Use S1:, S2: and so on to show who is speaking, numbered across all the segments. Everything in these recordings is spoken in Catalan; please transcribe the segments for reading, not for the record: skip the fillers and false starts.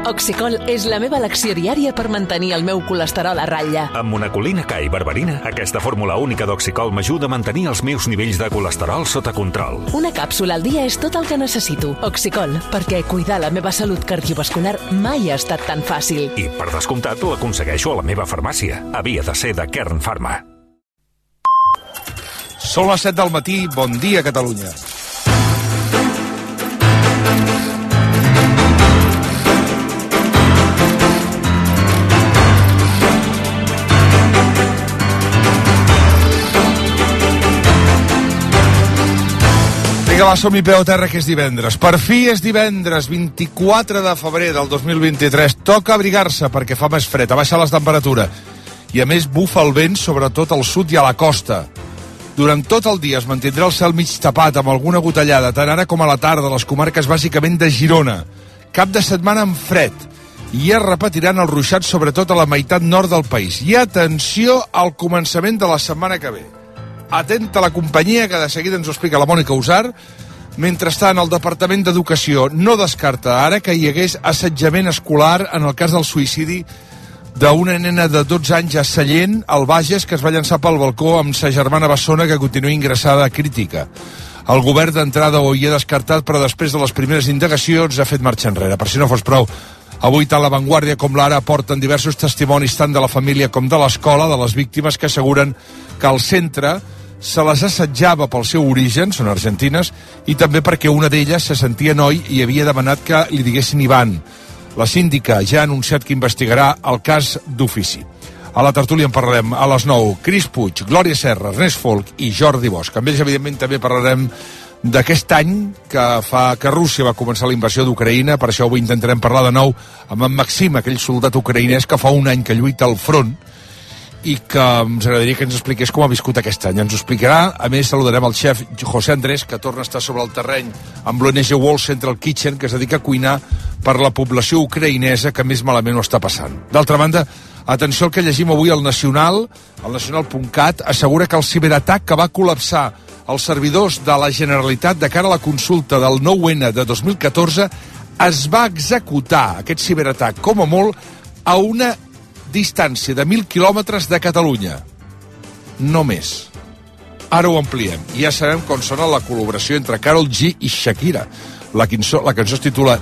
S1: Oxicol és la meva elecció diària per mantenir el meu colesterol a ratlla.
S2: Amb monacolina K i berberina, aquesta fórmula única d'Oxicol m'ajuda a mantenir els meus nivells de colesterol sota control.
S1: Una càpsula al dia és tot el que necessito. Oxicol, perquè cuidar la meva salut cardiovascular mai ha estat tan fàcil.
S2: I, per descomptat, l'aconsegueixo a la meva farmàcia. Havia de ser de Kern Pharma.
S3: Són les 7 del matí. Bon dia, Catalunya. Vinga, va, som-hi, peu a terra, que és divendres. Per fi és divendres, 24 de febrer del 2023. Toca abrigar-se perquè fa més fred, ha baixat la temperatura. I a més bufa el vent, sobretot al sud i a la costa. Durant tot el dia es mantindrà el cel mig tapat amb alguna gotellada, tant ara com a la tarda, a les comarques bàsicament de Girona. Cap de setmana amb fred. I es repetiran els ruixats, sobretot a la meitat nord del país. I atenció al començament de la setmana que ve. Atenta a la companyia, que de seguida ens ho explica la Mònica Usar. Mentrestant, el Departament d'Educació no descarta ara que hi hagués assetjament escolar en el cas del suïcidi d'una nena de 12 anys a Sallent, al Bages, que es va llançar pel balcó amb sa germana bessona, que continua ingressada a crítica. El govern d'entrada ho hi ha descartat, però després de les primeres indagacions ha fet marxa enrere. Per si no fos prou, avui tant La Vanguardia com l'Ara aporten diversos testimonis tant de la família com de l'escola, de les víctimes, que asseguren que el centre se les assetjava pel seu origen, són argentines, i també perquè una d'elles se sentia noi i havia demanat que li diguessin Ivan. La síndica ja ha anunciat que investigarà el cas d'ofici. A la tertúlia en parlarem a les 9. Cris Puig, Glòria Serra, Ernest Folk i Jordi Bosch. Amb ells, evidentment, també parlarem d'aquest any que Rússia va començar la invasió d'Ucraïna. Per això avui intentarem parlar de nou amb en Maxim, aquell soldat ucraïnès que fa un any que lluita al front i que ens agradaria que ens expliqués com ha viscut aquest any. Ens ho explicarà. A més, saludarem el xef José Andrés, que torna a estar sobre el terreny amb l'ONG World Central Kitchen, que es dedica a cuinar per la població ucraïnesa que més malament ho està passant. D'altra banda, atenció al que llegim avui al Nacional. El Nacional.cat assegura que el ciberatac que va col·lapsar els servidors de la Generalitat de cara a la consulta del 9-N de 2014 es va executar, aquest ciberatac, com a molt, a una distància de 1.000 quilòmetres de Catalunya. No més. Ara ho ampliem. I ja sabem com sona la col·laboració entre Karol G i Shakira. La cançó es titula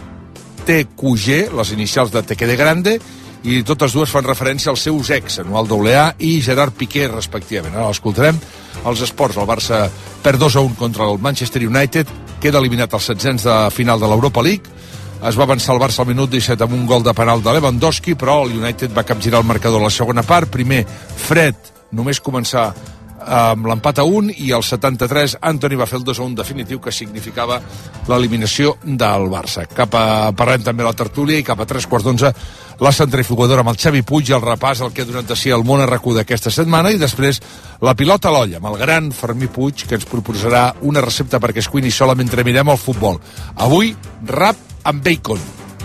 S3: TQG, les inicials de Te Quede Grande, i totes dues fan referència als seus ex, Anual AA i Gerard Piqué, respectivament. Ara l'escoltarem. Els esports, el Barça perd 2-1 contra el Manchester United, queda eliminat als 16 de final de l'Europa League. Es va avançar el Barça al minut 17 amb un gol de penal de Lewandowski, però el United va capgirar el marcador a la segona part. Primer, fred, només començar amb l'empat a 1, i al 73 Antoni va fer el 2-1 definitiu, que significava l'eliminació del Barça. Parlem també a la tertúlia, i cap a 3:15 la centrifugadora amb el Xavi Puig i el repàs el que ha donat de si el món RQ d'aquesta setmana, i després la pilota a l'olla amb el gran Fermí Puig, que ens proposarà una recepta perquè es cuini sola mentre mirem el futbol. Avui, rap amb bacon.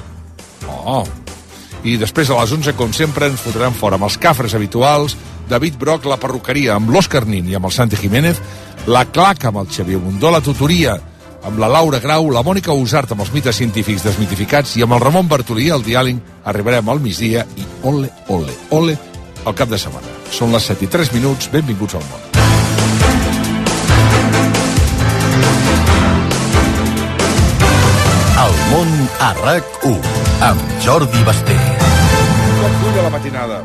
S3: I després a les 11, com sempre, ens fotran fora amb els cafres habituals, David Broc, la perruqueria amb l'Òscar Nin i amb el Santi Jiménez, la claca amb el Xavier Bundó, la tutoria amb la Laura Grau, la Mònica Usart amb els mites científics desmitificats, i amb el Ramon Bartolí al diàleg arribarem al migdia, i ole, ole, ole al cap de setmana. Són les 7:03, benvinguts al món.
S4: El món a RAC1 amb Jordi Basté.
S3: Com cuida la matinada.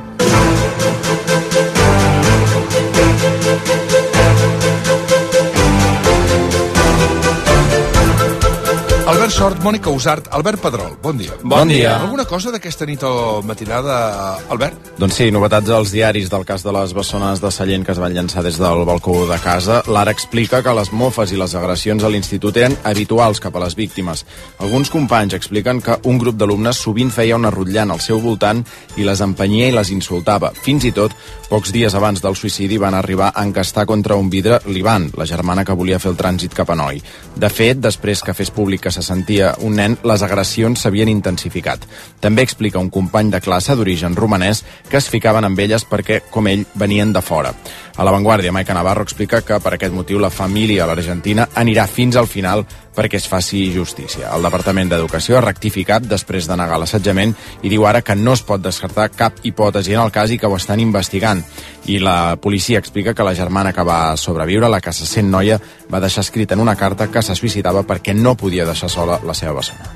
S3: Albert Sort, Mònica Usart, Albert Pedrol, bon dia.
S5: Bon dia.
S3: Alguna cosa d'aquesta nit o matinada, Albert?
S5: Doncs sí, novetats als diaris del cas de les bessones de Sallent que es van llançar des del balcó de casa. L'Ara explica que les mofes i les agressions a l'institut eren habituals cap a les víctimes. Alguns companys expliquen que un grup d'alumnes sovint feia una rutllant al seu voltant i les empenyia i les insultava. Fins i tot, pocs dies abans del suïcidi van arribar a encastar contra un vidre l'Ivan, la germana que volia fer el trànsit cap a Noi. De fet, després que fes públic que se sentia un nen, les agressions s'havien intensificat. També explica un company de classe d'origen romanès que es ficaven amb elles perquè, com ell, venien de fora. A La Vanguardia, Maica Navarro explica que per aquest motiu la família a l'Argentina anirà fins al final perquè es faci justícia. El Departament d'Educació ha rectificat després de negar l'assetjament i diu ara que no es pot descartar cap hipòtesi en el cas i que ho estan investigant. I la policia explica que la germana que va sobreviure, la que se sent noia, va deixar escrita en una carta que se suïcidava perquè no podia deixar sola la seva bessona.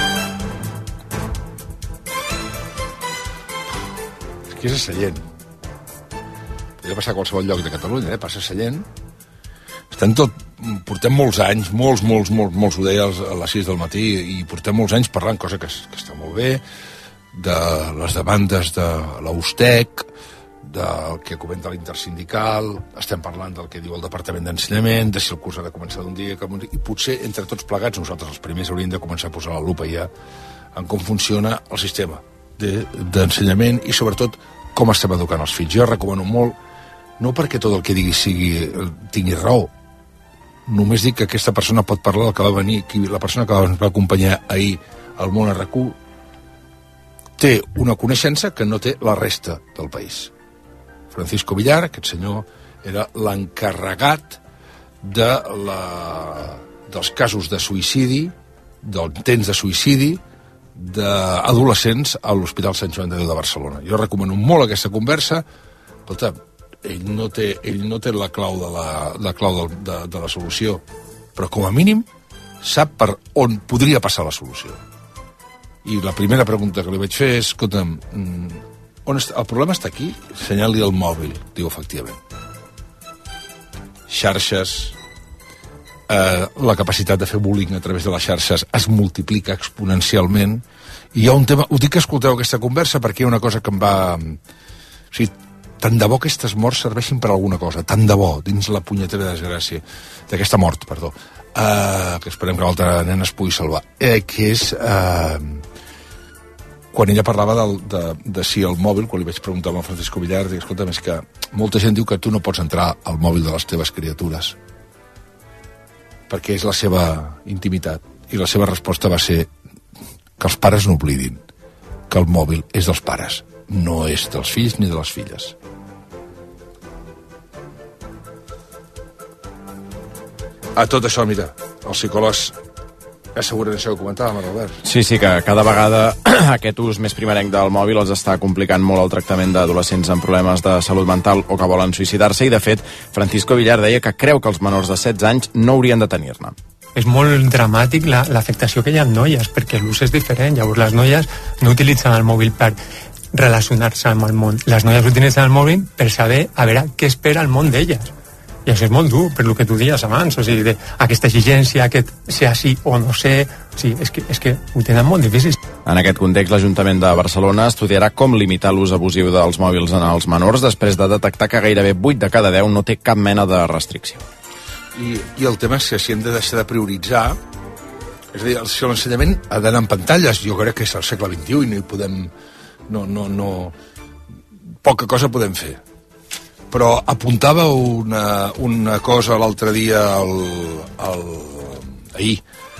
S3: Que és a Sallent. Podria passar a qualsevol lloc de Catalunya, passa a Sallent. Portem molts anys, molts, ho deia a les 6 del matí, i portem molts anys parlant, cosa que està molt bé, de les demandes de l'Ustec, del que comenta l'Intersindical, estem parlant del que diu el Departament d'Ensenyament, de si el curs ha de començar d'un dia, i potser entre tots plegats nosaltres els primers hauríem de començar a posar la lupa ja en com funciona el sistema d'ensenyament i sobretot com estem educant els fills. Jo recomano molt, no perquè tot el que digui tingui raó, només dic que aquesta persona pot parlar del que va venir, la persona que ens va acompanyar ahir al món RQ té una coneixença que no té la resta del país. Francisco Villar, aquest senyor, era l'encarregat dels casos de suïcidi, d'intents de suïcidi, d'adolescents a l'Hospital Sant Joan de Déu de Barcelona. Jo recomano molt aquesta conversa. Escolta, ell no té la clau de la solució, però com a mínim sap per on podria passar la solució. I la primera pregunta que li vaig fer és, escolta'm, el problema està aquí? Senyali el mòbil. Diu, efectivament. Xarxes, la capacitat de fer bullying a través de les xarxes es multiplica exponencialment, i hi ha un tema, ho dic que escolteu aquesta conversa perquè hi ha una cosa que em va... O sigui, tant de bo aquestes morts serveixin per alguna cosa, tant de bo, dins la punyetera desgràcia d'aquesta mort, perdó, que esperem que l'altra nena es pugui salvar, que és quan ella parlava de si el mòbil, quan li vaig preguntar al Francisco Villar, dic, escolta, és que molta gent diu que tu no pots entrar al mòbil de les teves criatures perquè és la seva intimitat, i la seva resposta va ser que els pares no oblidin que el mòbil és dels pares, no és dels fills ni de les filles. A tot això, mira, els psicòlegs asseguren això que comentàvem, Albert.
S5: Sí, que cada vegada aquest ús més primerenc del mòbil els està complicant molt el tractament d'adolescents amb problemes de salut mental o que volen suïcidar-se, i de fet Francisco Villar deia que creu que els menors de 16 anys no haurien de tenir-ne.
S6: És molt dramàtic l'afectació que hi ha en noies, perquè l'ús és diferent. Llavors les noies no utilitzen el mòbil per relacionar-se amb el món. Les noies utilitzen el mòbil per saber a veure què espera el món d'elles. I això és molt dur, per el que tu dies abans, o sigui, aquesta exigència, aquest ser sí o no ser, o sigui, és que ho tenen molt difícil.
S5: En aquest context, l'Ajuntament de Barcelona estudiarà com limitar l'ús abusiu dels mòbils en els menors després de detectar que gairebé 8 de cada 10 no té cap mena de restricció.
S3: I el tema és que si hem de deixar de prioritzar, és a dir, si l'ensenyament ha d'anar en pantalles, jo crec que és el segle XXI i no hi podem... poca cosa podem fer. Però apuntava una cosa l'altre dia ahir,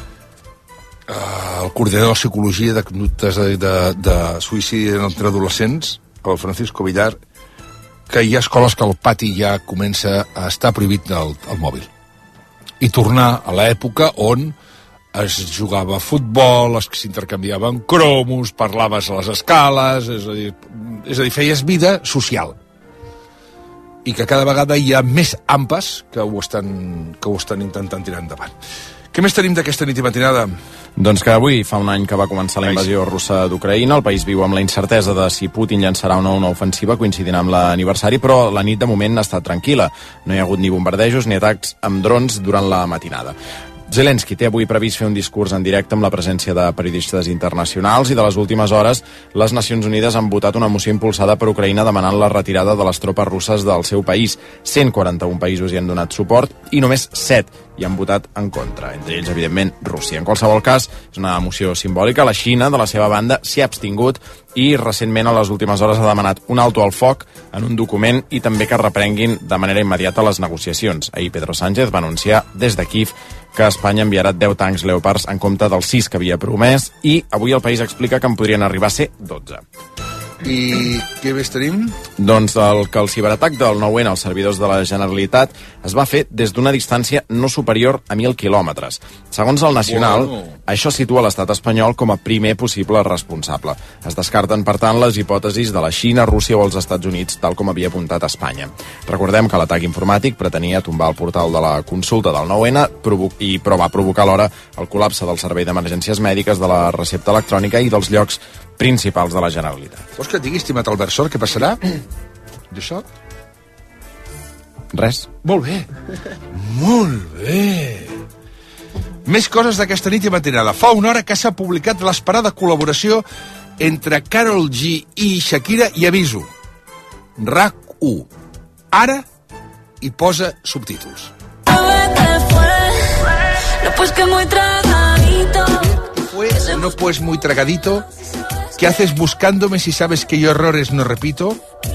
S3: el coordinador de psicologia de conductes de suïcidi entre adolescents, el Francisco Villar, que hi ha escoles que al pati ja comença a estar prohibit el mòbil. I tornar a l'època on es jugava a futbol, es s'intercanviaven cromos, parlaves a les escales, és a dir, feies vida social. I que cada vegada hi ha més AMPAs que ho estan intentant tirar endavant. Què més tenim d'aquesta nit i matinada?
S5: Doncs que avui fa un any que va començar la invasió russa d'Ucraïna. El país viu amb la incertesa de si Putin llançarà o no una ofensiva coincidint amb l'aniversari, però la nit de moment ha estat tranquil·la. No hi ha hagut ni bombardejos ni atacs amb drons durant la matinada. Zelensky té avui previst fer un discurs en directe amb la presència de periodistes internacionals, i de les últimes hores les Nacions Unides han votat una moció impulsada per Ucraïna demanant la retirada de les tropes russes del seu país. 141 països hi han donat suport i només 7 hi han votat en contra, entre ells, evidentment, Rússia. En qualsevol cas, és una moció simbòlica. La Xina, de la seva banda, s'hi ha abstingut i recentment, a les últimes hores, ha demanat un alto al foc en un document i també que reprenguin de manera immediata les negociacions. Ahir Pedro Sánchez va anunciar des de Kíev que Espanya enviarà 10 tancs Leopards en compte dels 6 que havia promès, i avui el país explica que en podrien arribar a ser 12.
S3: I què més tenim?
S5: Doncs que el ciberatac del 9-N als servidors de la Generalitat es va fer des d'una distància no superior a 1.000 quilòmetres. Segons el Nacional, això situa l'estat espanyol com a primer possible responsable. Es descarten, per tant, les hipòtesis de la Xina, Rússia o els Estats Units, tal com havia apuntat Espanya. Recordem que l'atac informàtic pretenia tombar el portal de la consulta del 9-N, però va provocar alhora el col·lapse del servei d'emergències mèdiques, de la recepta electrònica i dels llocs principals de la Generalitat.
S3: Vols que et digui, estimat Albert Sort, què passarà? D'això?
S5: Res.
S3: Molt bé. Molt bé. Més coses d'aquesta nit i matinada. Fa una hora que s'ha publicat l'esperada col·laboració entre Karol G i Shakira i aviso. RAC1. Ara hi posa subtítols. No pues muy tragadito. ¿Qué haces buscándome si sabes que yo errores no repito?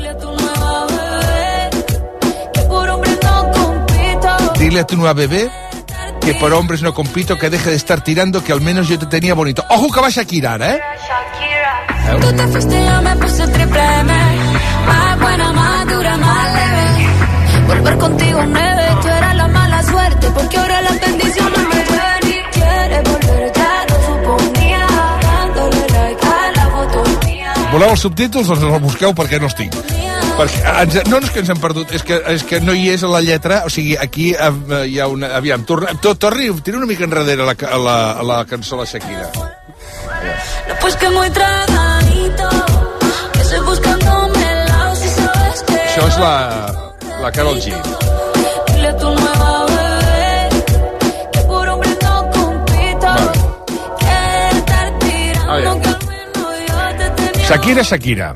S3: Dile a tu nueva bebé que por hombres no compito, que deje de estar tirando, que al menos yo te tenía bonito. Ojo que va Shakira ara,
S7: Tú te fuiste, yo me puse triple M. Más buena, más dura, más leve. Volver contigo nueve, tú eras la mala suerte, porque ahora las bendiciones me ven y quieres volver, ya lo suponía, dándole like a la foto mía.
S3: Voleu els subtítols? Doncs els busqueu perquè no els tinc. Perquè no és que ens hem perdut, és que no hi és la lletra, o sigui, aquí hi ha una... Aviam, torni, tira una mica enrere la cançó de la Shakira.
S7: No, pues que muy tragadito, que estoy buscándome el lado, si sabes que...
S3: Això és la Karol G.
S7: Dile a tu nueva bebé que por hombre no compito, que estar tirando, que al menos yo te tenía...
S3: Shakira.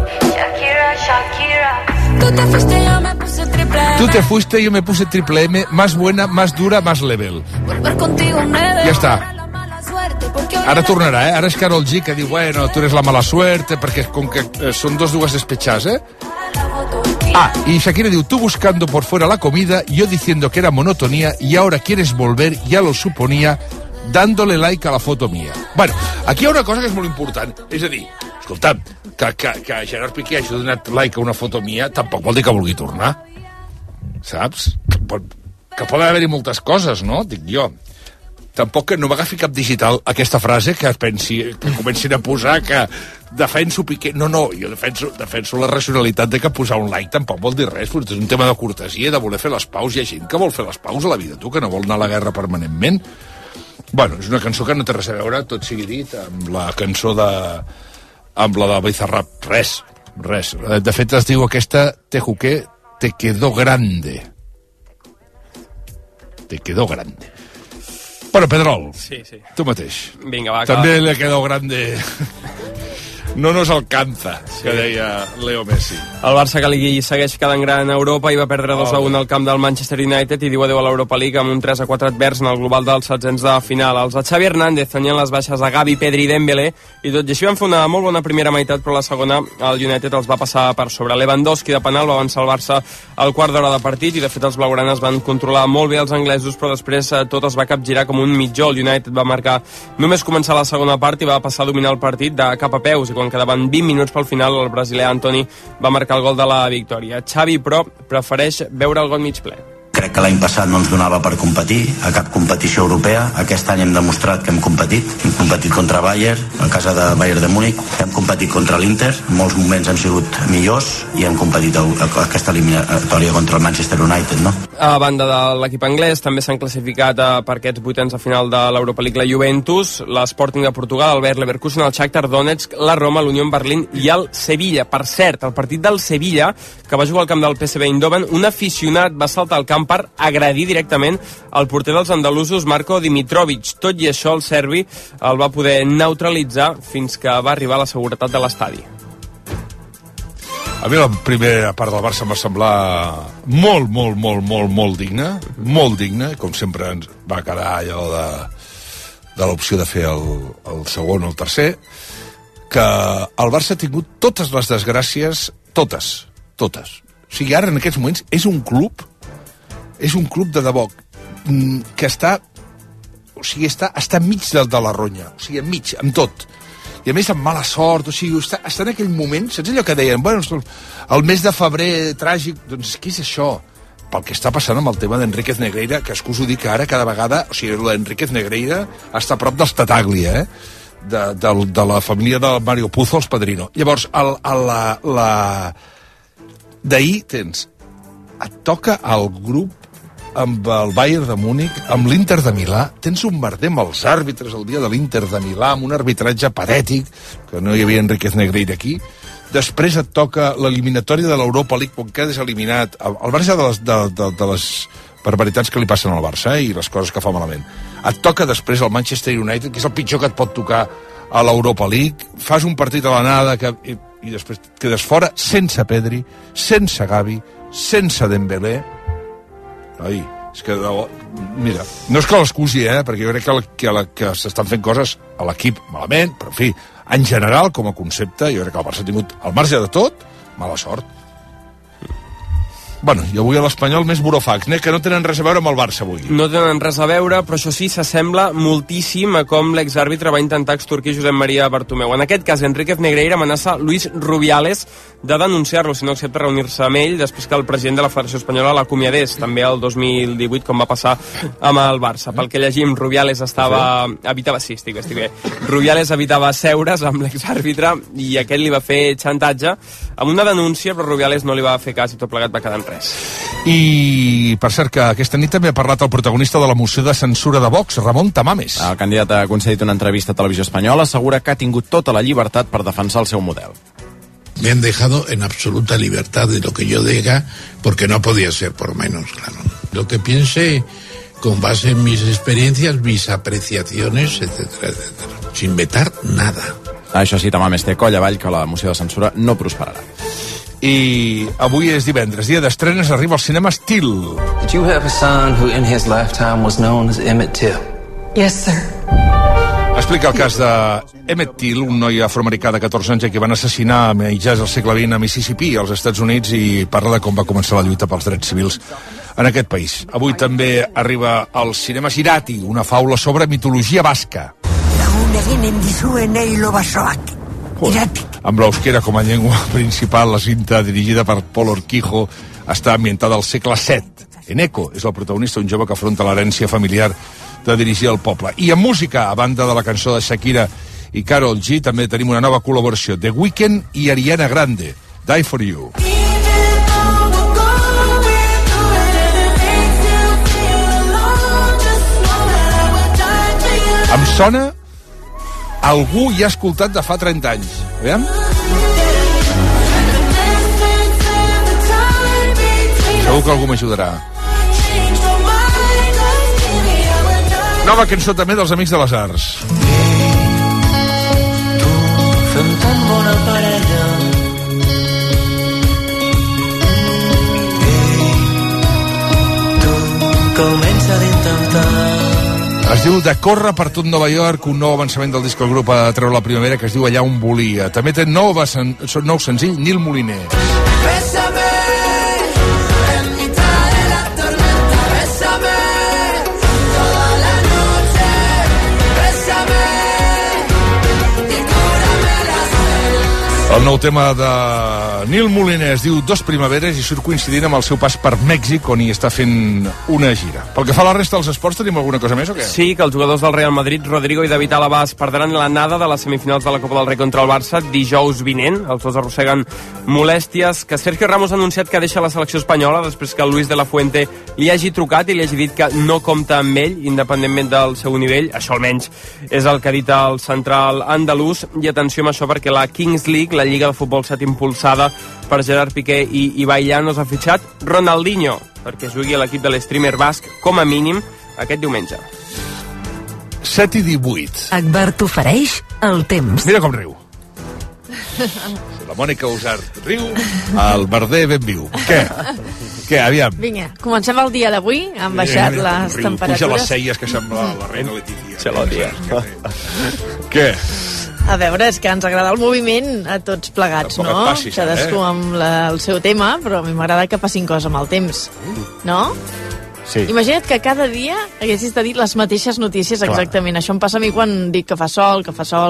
S7: Tú te fuiste, yo me puse triple M.
S3: Tú te fuiste, yo me puse triple M, más buena, más dura, más level.
S7: Volver contigo nueve.
S3: Ja està. Ara tornarà, Ara és Karol G que diu, bueno, tu eres la mala suerte, perquè com que són dues despechas, y Shakira diu, tú buscando por fuera la comida, yo diciendo que era monotonía, y ahora quieres volver, ya lo suponía, dándole like a la foto mía. Bueno, aquí hi ha una cosa que és molt important, és a dir, escolta'm, que Gerard Piqué hagi donat like a una foto mia tampoc vol dir que vulgui tornar, saps? Que poden haver-hi moltes coses, no? Dic jo. Tampoc que no m'agafi cap digital aquesta frase que comencin a posar que defenso Piqué. No, jo defenso la racionalitat de que posar un like tampoc vol dir res, és un tema de cortesia, de voler fer les paus. Hi ha gent que vol fer les paus a la vida, tu, que no vol anar a la guerra permanentment. Bueno, és una cançó que no té res a veure, tot sigui dit, amb la cançó amb la de Bizarrap. Res. De fet, es diu aquesta Te Juqué, te quedó grande. Te quedó grande. Bueno, Pedrol,
S8: sí.
S3: Tu mateix.
S8: Vinga, va,
S3: també le quedó grande. No nos alcanza, que deia Leo Messi.
S8: El Barça que li segueix quedant gran a Europa i va perdre 2-1 al camp del Manchester United i diu adéu a l'Europa League amb un 3-4 advers en el global dels setzents de final. Els de Xavi Hernández tenien les baixes a Gavi, Pedri i Dembélé i tot i així van fer una molt bona primera meitat, però la segona el United els va passar per sobre. Lewandowski de penal va avançar el Barça al quart d'hora de partit i de fet els blaugranes van controlar molt bé els anglesos, però després tot es va capgirar com un mitjó. El United va marcar només començar la segona part i va passar a dominar el partit de cap a peus i quan quedaven 20 minuts pel final el brasiler Antoni va marcar el gol de la victòria. Xavi, però, prefereix veure el got mig ple.
S9: Crec que l'any passat no ens donava per competir a cap competició europea. Aquest any hem demostrat que hem competit. Hem competit contra Bayern, a casa de Bayern de Múnich. Hem competit contra l'Inter. En molts moments han sigut millors i hem competit a aquesta eliminatòria contra el Manchester United, no?
S8: A banda de l'equip anglès, també s'han classificat per aquests vuitens de final de l'Europa League la Juventus, l'Sporting de Portugal, el Bayer Leverkusen, el Shakhtar Donetsk, la Roma, l'Unión Berlín i el Sevilla. Per cert, el partit del Sevilla, que va jugar al camp del PSV Eindhoven, un aficionat va saltar al camp per agredir directament el porter dels andalusos Marko Dimitrovic. Tot i això, el serbi el va poder neutralitzar fins que va arribar a la seguretat de l'estadi.
S3: A mi la primera part del Barça em va semblar molt digna, com sempre ens va quedar allò de l'opció de fer el segon o el tercer, que el Barça ha tingut totes les desgràcies, totes. O sigui, ara en aquests moments és un club de debò que està enmig de la ronya, o sigui, enmig, amb tot. i a més amb mala sort, o sigui, està en aquell moment, saps allò que deien, bueno, el mes de febrer tràgic, doncs què és això? Pel que està passant amb el tema d'Enríquez Negreira, que excuso dir que ara cada vegada, o sigui, l'Enríquez Negreira està a prop dels Tataglia, de la família de Mario Puzo, els Padrino. Llavors, d'ahir tens, et toca el grup amb el Bayern de Múnich, amb l'Inter de Milà, tens un merder amb els àrbitres el dia de l'Inter de Milà, amb un arbitratge patètic, que no hi havia Enríquez Negreira aquí. Després et toca l'eliminatòria de l'Europa League, quan quedes eliminat, al marge de les barbaritats que li passen al Barça, i les coses que fa malament. Et toca després el Manchester United, que és el pitjor que et pot tocar a l'Europa League, fas un partit a l'anada, i després quedes fora sense Pedri, sense Gavi, sense Dembélé. Ai, és que, mira, no és que l'excusi, perquè jo crec que s'estan fent coses a l'equip malament, però en fi, en general, com a concepte, jo crec que el Barça ha tingut, al marge de tot, mala sort. Bueno, i avui a l'Espanyol més burofax, que no tenen res a veure amb el Barça avui.
S8: No tenen res a veure, però això sí, s'assembla moltíssim a com l'exàrbitre va intentar extorquir Josep Maria Bartomeu. En aquest cas, Enríquez Negreira amenaça Luis Rubiales de denunciar-lo si no accepta reunir-se amb ell després que el president de la Federació Espanyola l'acomiadés, també el 2018, com va passar amb el Barça. Pel que llegim, Rubiales evitava Rubiales evitava seure's amb l'exàrbitre i aquest li va fer xantatge amb una denúncia, però Rubiales no li va fer cas i tot plegat va quedar en res.
S3: I, per cert, que aquesta nit també ha parlat el protagonista de la moció de censura de Vox, Ramon Tamames.
S5: El candidat ha concedit una entrevista a Televisió Espanyola, assegura que ha tingut tota la llibertat per defensar el seu model.
S10: Me han dejado en absoluta libertad de lo que yo diga, porque no podía ser por menos, claro. Lo que piense con base en mis experiencias, mis apreciaciones, etcétera, etcétera. Sin vetar nada.
S5: Això sí, Tamames té coll avall que la moció de censura no prosperarà.
S3: I avui és divendres, dia d'estrenes, arriba al cinema Till.
S11: Did you have a son who in his lifetime was known as Emmett Till?
S12: Yes, sir.
S3: Explica el cas d'Emmett Till, un noi afroamericà de 14 anys que van assassinar a mitjans del segle XX a Mississippi, als Estats Units, i parla de com va començar la lluita pels drets civils en aquest país. Avui també arriba al cinema Irati, una faula sobre mitologia basca. Amb l'eusquera com a llengua principal, la cinta dirigida per Paul Urquijo està ambientada al segle VII. Eneko és el protagonista, un jove que afronta l'herència familiar de dirigir el poble. I en música, a banda de la cançó de Shakira i Karol G, també tenim una nova col·laboració, The Weeknd i Ariana Grande, Die For You. Em sona... Algú hi ha escoltat de fa 30 anys. Aviam? Segur que algú m'ajudarà. Nova cançó també dels Amics de les Arts.
S13: Fem tan bona parella. Tu comença d'intentar.
S3: Es diu De córrer per tot Nova York, un nou avançament del disc que el grup ha de treure la primavera, que es diu Allà on volia. També té nou senzill, Nil Moliner.
S13: Bésame, en mitad de la tormenta, bésame, toda la noche, bésame, y cúrame las venas.
S3: El nou tema de Nil Moliner es diu Dos primaveres i surt coincidint amb el seu pas per Mèxic, on hi està fent una gira. Pel que fa a la resta dels esports, tenim alguna cosa més o què?
S8: Sí, que els jugadors del Real Madrid, Rodrigo i David Alaba, es perdran l'anada de les semifinals de la Copa del Rei contra el Barça dijous vinent. Els dos arrosseguen molèsties, que Sergio Ramos ha anunciat que deixa la selecció espanyola després que Luis de la Fuente li hagi trucat i li hagi dit que no compta amb ell, independentment del seu nivell. Això almenys és el que ha dit el central andalús. I atenció amb això, perquè la Kings League, la Lliga de Futbol 7 impulsada per Gerard Piqué i Ibai Llanos, ha fitxat Ronaldinho perquè jugui a l'equip de l'streamer basc com a mínim aquest diumenge.
S3: 7:18.
S1: Akbar t'ofereix el temps.
S3: Mira com riu. La Mònica Usart riu, el Verder ben viu. Què, aviam?
S14: Vinga, comencem el dia d'avui, han baixat les temperatures.
S3: Puja les celles que sembla la reina Letícia. Què?
S14: A veure, és que ens agrada el moviment a tots plegats,
S3: tampoc
S14: no?
S3: passis,
S14: Cadascú amb el seu tema, però a mi m'agrada que passin coses amb el temps, no?
S12: Sí.
S14: Imagina't que cada dia haguessis de dir les mateixes notícies exactament. Això em passa a mi quan dic que fa sol,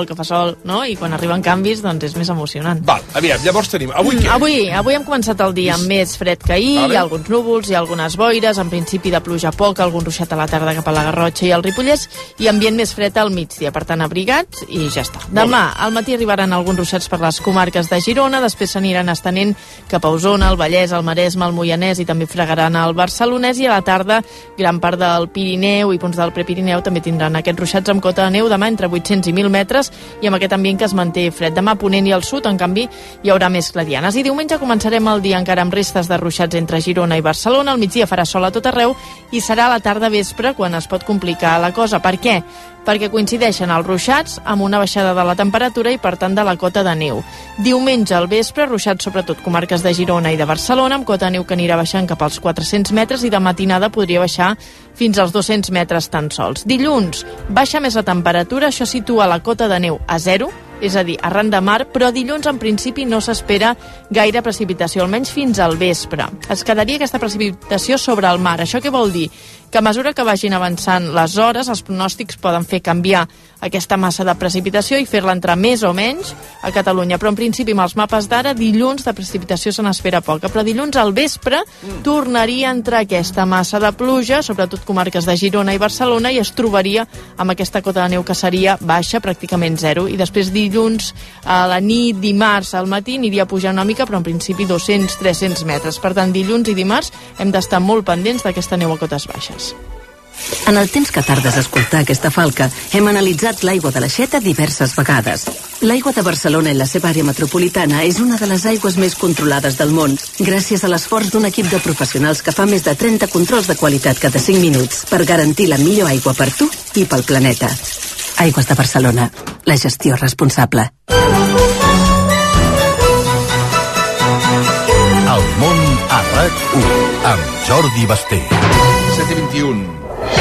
S14: no? I quan arriben canvis, doncs és més emocionant.
S3: Val, aviam, llavors tenim... Avui què?
S14: Avui hem començat el dia amb més fred que ahir, hi ha alguns núvols, hi ha algunes boires, en principi de pluja poc, algun ruixat a la tarda cap a la Garrotxa i el Ripollès, i ambient més fred al migdia, per tant abrigats i ja està. Demà al matí arribaran alguns ruixats per les comarques de Girona, després s'aniran estenent cap a Osona, el Vallès, el Maresme, el Moianès i també fregaran al Barcelonès, i a la tarda gran part del Pirineu i punts del Prepirineu també tindran aquests ruixats amb cota de neu demà entre 800 i 1.000 metres i amb aquest ambient que es manté fred. Demà a Ponent i al sud, en canvi, hi haurà més clarianes. I diumenge començarem el dia encara amb restes de ruixats entre Girona i Barcelona. Al migdia farà sol a tot arreu i serà a la tarda vespre quan es pot complicar la cosa. Per què? Perquè coincideixen els ruixats amb una baixada de la temperatura i, per tant, de la cota de neu. Diumenge al vespre, ruixats sobretot comarques de Girona i de Barcelona, amb cota de neu que anirà baixant cap als 400 metres i de matinada podria baixar fins als 200 metres tan sols. Dilluns baixa més la temperatura, això situa la cota de neu a 0, és a dir, arran de mar, però dilluns en principi no s'espera gaire precipitació, almenys fins al vespre. Es quedaria aquesta precipitació sobre el mar. Això què vol dir? Que a mesura que vagin avançant les hores, els pronòstics poden fer canviar aquesta massa de precipitació i fer-la entrar més o menys a Catalunya. Però en principi, amb els mapes d'ara, dilluns de precipitació se n'espera poca. Però dilluns al vespre tornaria a entrar aquesta massa de pluja, sobretot comarques de Girona i Barcelona, i es trobaria amb aquesta cota de neu que seria baixa, pràcticament 0. I després dilluns a la nit, dimarts al matí, aniria a pujar una mica, però en principi 200-300 metres. Per tant, dilluns i dimarts hem d'estar molt pendents d'aquesta neu a cotes baixes.
S15: En el temps que tardes a escoltar aquesta falca, hem analitzat l'aigua de l'Aixeta diverses vegades. L'aigua de Barcelona i la seva àrea metropolitana és una de les aigües més controlades del món, gràcies a l'esforç d'un equip de professionals que fa més de 30 controls de qualitat cada 5 minuts per garantir la millor aigua per tu i pel planeta. Aigües de Barcelona, la gestió responsable.
S4: El món a RAC1 amb Jordi Basté.
S3: 7:21.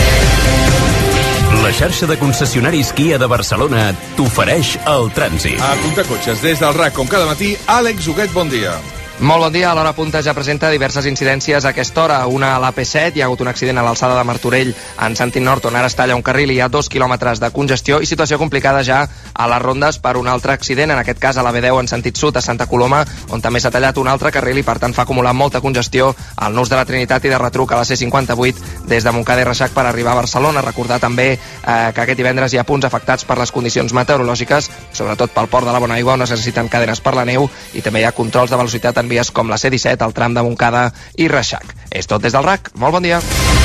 S16: La xarxa de concessionaris Kia de Barcelona t'ofereix el trànsit.
S3: A Punta Cotxes, des del RAC, com cada matí, Àlex Huguet, bon dia.
S17: Molt bon dia. A l'hora punta ja presenta diverses incidències a aquesta hora. Una a l'AP7, hi ha hagut un accident a l'alçada de Martorell en sentit nord, on ara es talla un carril i hi ha 2 quilòmetres de congestió, i situació complicada ja a les rondes per un altre accident, en aquest cas a la B10 en sentit sud, a Santa Coloma, on també s'ha tallat un altre carril i per tant fa acumular molta congestió al nus de la Trinitat i de retruc a la C58 des de Montcada i Reixac per arribar a Barcelona. Recordar també que aquest divendres hi ha punts afectats per les condicions meteorològiques, sobretot pel port de la Bonaigua, on es necessiten cadenes per la neu, i també hi ha controls de velocitat en vies com la C17, el tram de Montcada i Reixac. És tot des del RAC. Molt bon dia.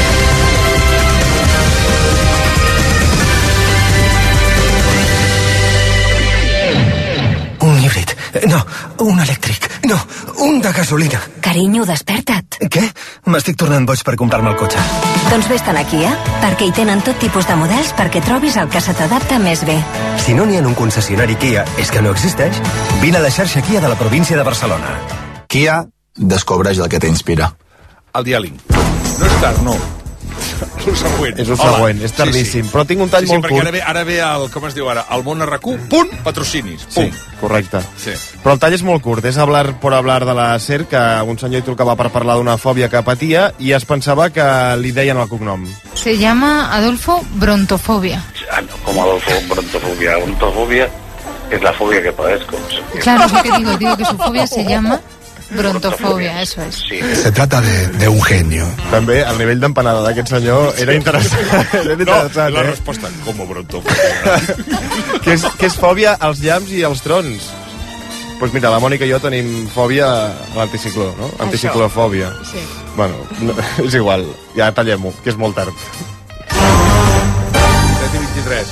S18: Un híbrid. No, un elèctric. No, un de gasolina.
S19: Carinyo, desperta't.
S18: Què? M'estic tornant boig per comprar-me el cotxe.
S19: Doncs vés-te'n a Kia, perquè hi tenen tot tipus de models perquè trobis el que se t'adapta més bé.
S18: Si no n'hi ha en un concessionari Kia, és que no existeix. Vine a la xarxa Kia de la província de Barcelona.
S20: Kia, descobreix el que t'inspira.
S3: El diàling. No és tard, no. És el següent.
S12: És el següent, és tardíssim. Sí. Però tinc un tall molt curt.
S3: Ara ve el, com es diu ara, el món RAC1, punt, patrocinis. Punt.
S12: Sí, correcte.
S3: Sí.
S12: Però el tall és molt curt. És hablar por hablar de la SER, que un senyor hi trucava per parlar d'una fòbia que patia i es pensava que li deien el cognom.
S21: Se llama Adolfo Brontofobia.
S22: ¿Cómo Adolfo Brontofobia? Brontofobia es la fobia que padezco.
S21: Claro, es lo que digo que su fobia se llama brontofobia, eso es.
S22: Sí.
S18: Se trata de un genio.
S12: També el nivell d'empanada d'aquest senyor era interessant.
S3: No, la resposta, com brontofobia.
S12: Què és fòbia als llamps i als trons? Doncs mira, la Mònica i jo tenim fòbia a l'anticicló, no? Anticiclofòbia.
S14: Sí.
S12: Bueno, no, és igual, ja tallem-ho, que és molt tard.
S3: 7:23.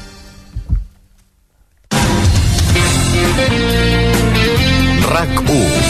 S4: RAC1.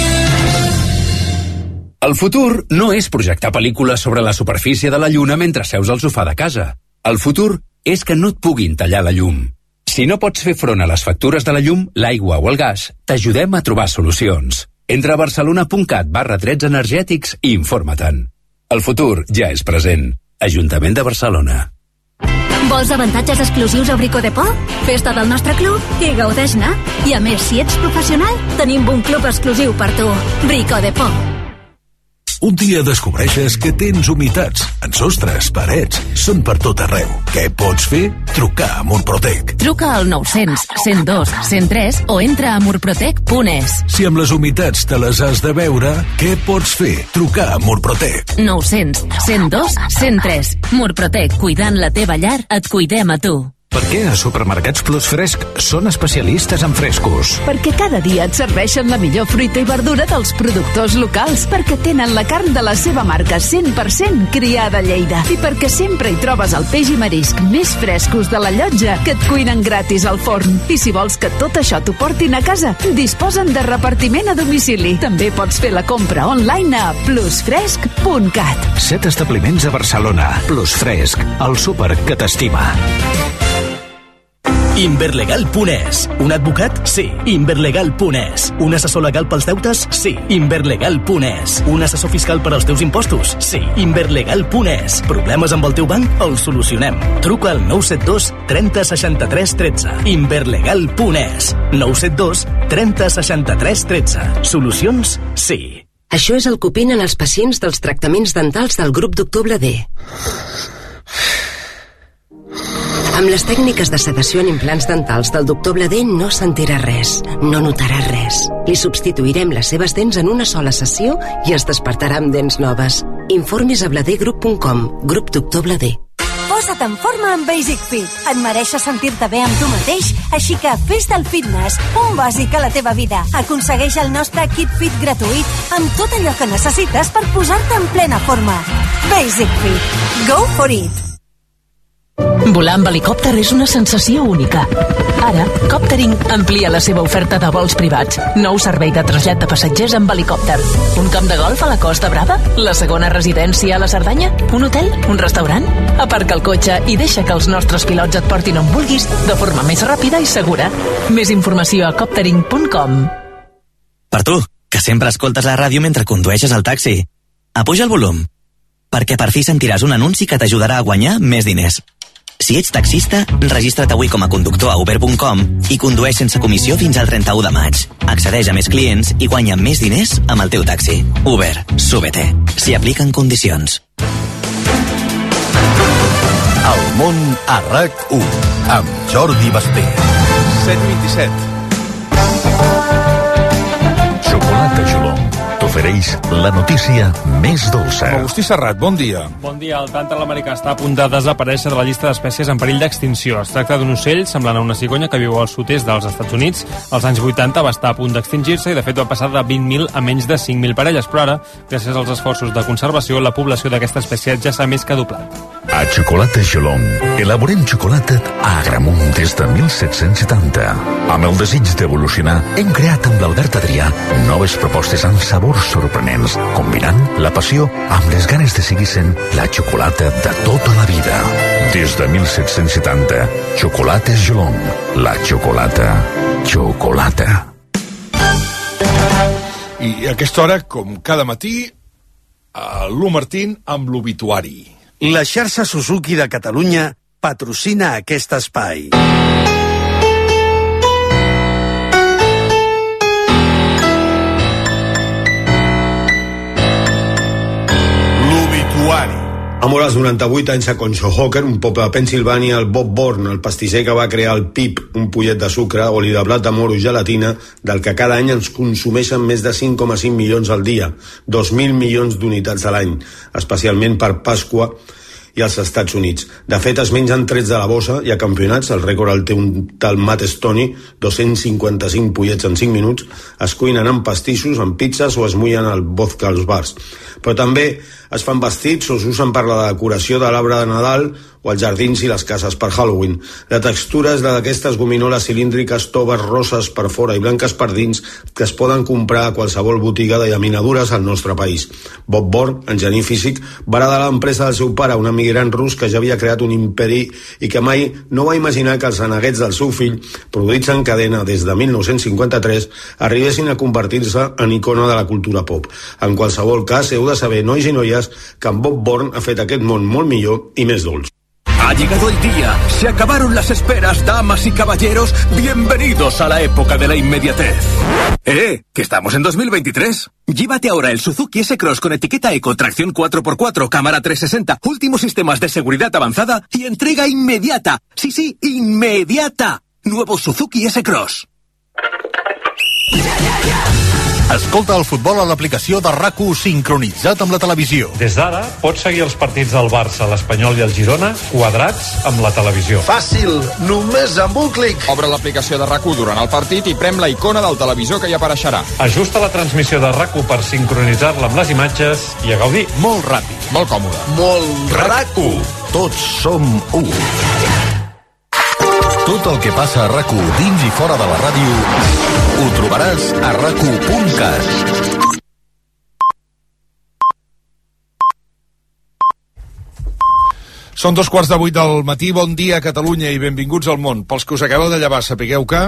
S16: El futur no és projectar pel·lícules sobre la superfície de la Lluna mentre seus al sofà de casa. El futur és que no et puguin tallar la llum. Si no pots fer front a les factures de la llum, l'aigua o el gas, t'ajudem a trobar solucions. Entra a barcelona.cat/trets energètics i informa-te'n. El futur ja és present. Ajuntament de Barcelona.
S19: Vols avantatges exclusius a Brico Dépôt? Festa del nostre club i gaudeix-ne. I a més, si ets professional, tenim un club exclusiu per tu. Brico Dépôt.
S2: Un dia descobreixes que tens humitats en sostres, parets, són per tot arreu. Què pots fer? Trucar a Murprotec.
S1: Truca al 900 102 103 o entra a murprotec.es.
S2: Si amb les humitats te les has de veure, què pots fer? Trucar a Murprotec.
S1: 900 102 103. Murprotec, cuidant la teva llar, et cuidem a tu.
S6: Per què a Supermercats Plus Fresc són especialistes en frescos?
S23: Perquè cada dia et serveixen la millor fruita i verdura dels productors locals, perquè tenen la carn de la seva marca 100% criada a Lleida i perquè sempre hi trobes el peix i marisc més frescos de la llotja que et cuinen gratis al forn. I si vols que tot això t'ho portin a casa, disposen de repartiment a domicili. També pots fer la compra online a plusfresc.cat.
S6: 7 establiments a Barcelona. Plus Fresc, el súper que t'estima.
S24: Inverlegal.es. Un advocat? Sí. Inverlegal.es. Un assessor legal pels deutes? Sí. Inverlegal.es. Un assessor fiscal per als teus impostos? Sí. Inverlegal.es. Problemes amb el teu banc? Els solucionem. Truca al 972 30 63 13. Inverlegal.es. 972 30 63 13. Solucions? Sí.
S25: Això és el que opinen els pacients dels tractaments dentals del grup d'Octubre D. Amb les tècniques de sedació en implants dentals del Dr. Bladé no sentirà res, no notarà res. Li substituirem les seves dents en una sola sessió i es despertarà amb dents noves. Informis a bladegroup.com, grup Dr. Bladé.
S26: Posa't en forma amb Basic Fit. Et mereixes sentir-te bé amb tu mateix, així que fes del fitness un bàsic a la teva vida. Aconsegueix el nostre kit fit gratuït amb tot allò que necessites per posar-te en plena forma. Basic Fit. Go for it!
S1: Volar amb helicòpter és una sensació única. Ara, Coptering amplia la seva oferta de vols privats. Nou servei de trasllat de passatgers amb helicòpter. Un camp de golf a la Costa Brava? La segona residència a la Cerdanya? Un hotel? Un restaurant? Aparca el cotxe i deixa que els nostres pilots et portin on vulguis de forma més ràpida i segura. Més informació a coptering.com.
S27: Per tu, que sempre escoltes la ràdio mentre condueixes el taxi. Apuja el volum, perquè per fi sentiràs un anunci que t'ajudarà a guanyar més diners. Si ets taxista, registra't avui com a conductor a uber.com i condueix sense comissió fins al 31 de maig. Accedeix a més clients i guanya més diners amb el teu taxi. Uber, súbete. S'hi apliquen condicions.
S4: El món a RAC1 amb Jordi Basté.
S3: 7:27.
S2: Xocolata Jolong t'ofereix la notícia més dolça.
S3: Agustí Serrat, bon dia.
S28: Bon dia. El tàntal americà està a punt de desaparèixer de la llista d'espècies en perill d'extinció. Es tracta d'un ocell semblant a una cigonya que viu al sud-est dels Estats Units. Als anys 80 va estar a punt d'extingir-se i, de fet, va passar de 20.000 a menys de 5.000 parelles, però ara, gràcies als esforços de conservació, la població d'aquesta espècie ja s'ha més que doblat.
S2: A Xocolata Jolong elaborem xocolata a Agramunt des de 1770. Amb el desig d'evolucionar, hem creat amb l'Albert Adrià noves propostes amb sabors sorprenents, combinant la passió amb les ganes de seguir sent la xocolata de tota la vida. Des de 1770, Xocolates Jolong, la xocolata.
S3: I a aquesta hora, com cada matí, l'U Martín amb l'obituari.
S29: La xarxa Suzuki de Catalunya patrocina aquest espai.
S3: L'obituari.
S30: Ha mort als 98 anys a Conshohocken, un poble de Pennsilvània, el Bob Born, el pastisser que va crear el PIP, un pollet de sucre, oli de blat de moro i gelatina, del que cada any ens consumeixen més de 5,5 milions al dia, 2.000 milions d'unitats a l'any, especialment per Pasqua i als Estats Units. De fet, es mengen trets de la bossa i a campionats, el rècord el té un tal Matt Stoney, 255 pollets en 5 minuts, es cuinen en pastissos, en pizzas o es mullen al vodka als bars. Però també es fan vestits o s'usen per la decoració de l'arbre de Nadal o els jardins i les cases per Halloween. La textura és d'aquestes gominoles cilíndriques, toves roses per fora i blanques per dins, que es poden comprar a qualsevol botiga de llaminadures al nostre país. Bob Born, enginyer físic, va heredar l'empresa del seu pare, un emigrant rus que ja havia creat un imperi i que mai no va imaginar que els aneguets del seu fill, produïts en cadena des de 1953, arribessin a convertir-se en icona de la cultura pop. En qualsevol cas, heu de saber, nois i noies, que en Bob Born ha fet aquest món molt millor i més dolç.
S31: A
S5: Ha llegado el día. Se acabaron las esperas, damas y caballeros. Bienvenidos a la época de la inmediatez. Que estamos en 2023. Llévate ahora el Suzuki S-Cross con etiqueta Eco, tracción 4x4, cámara 360, últimos sistemas de seguridad avanzada y entrega inmediata. Sí, inmediata. Nuevo Suzuki S-Cross.
S4: Escolta el futbol a l'aplicació de RAC1 sincronitzat amb la televisió.
S7: Des d'ara pots seguir els partits del Barça, l'Espanyol i el Girona quadrats amb la televisió.
S8: Fàcil, només amb un clic.
S9: Obre l'aplicació de RAC1 durant el partit i prem la icona del televisor que hi apareixerà.
S7: Ajusta la transmissió de RAC1 per sincronitzar-la amb les imatges i a gaudir.
S4: Molt ràpid.
S9: Molt còmode.
S8: Molt RAC1.
S4: Tots som u. Tot el que passa a RAC1 dins i fora de la ràdio ho trobaràs a rac1.cat.
S3: Són 2:15 del matí. Bon dia, Catalunya, i benvinguts al món. Pels que us acabeu de llevar, sapigueu que...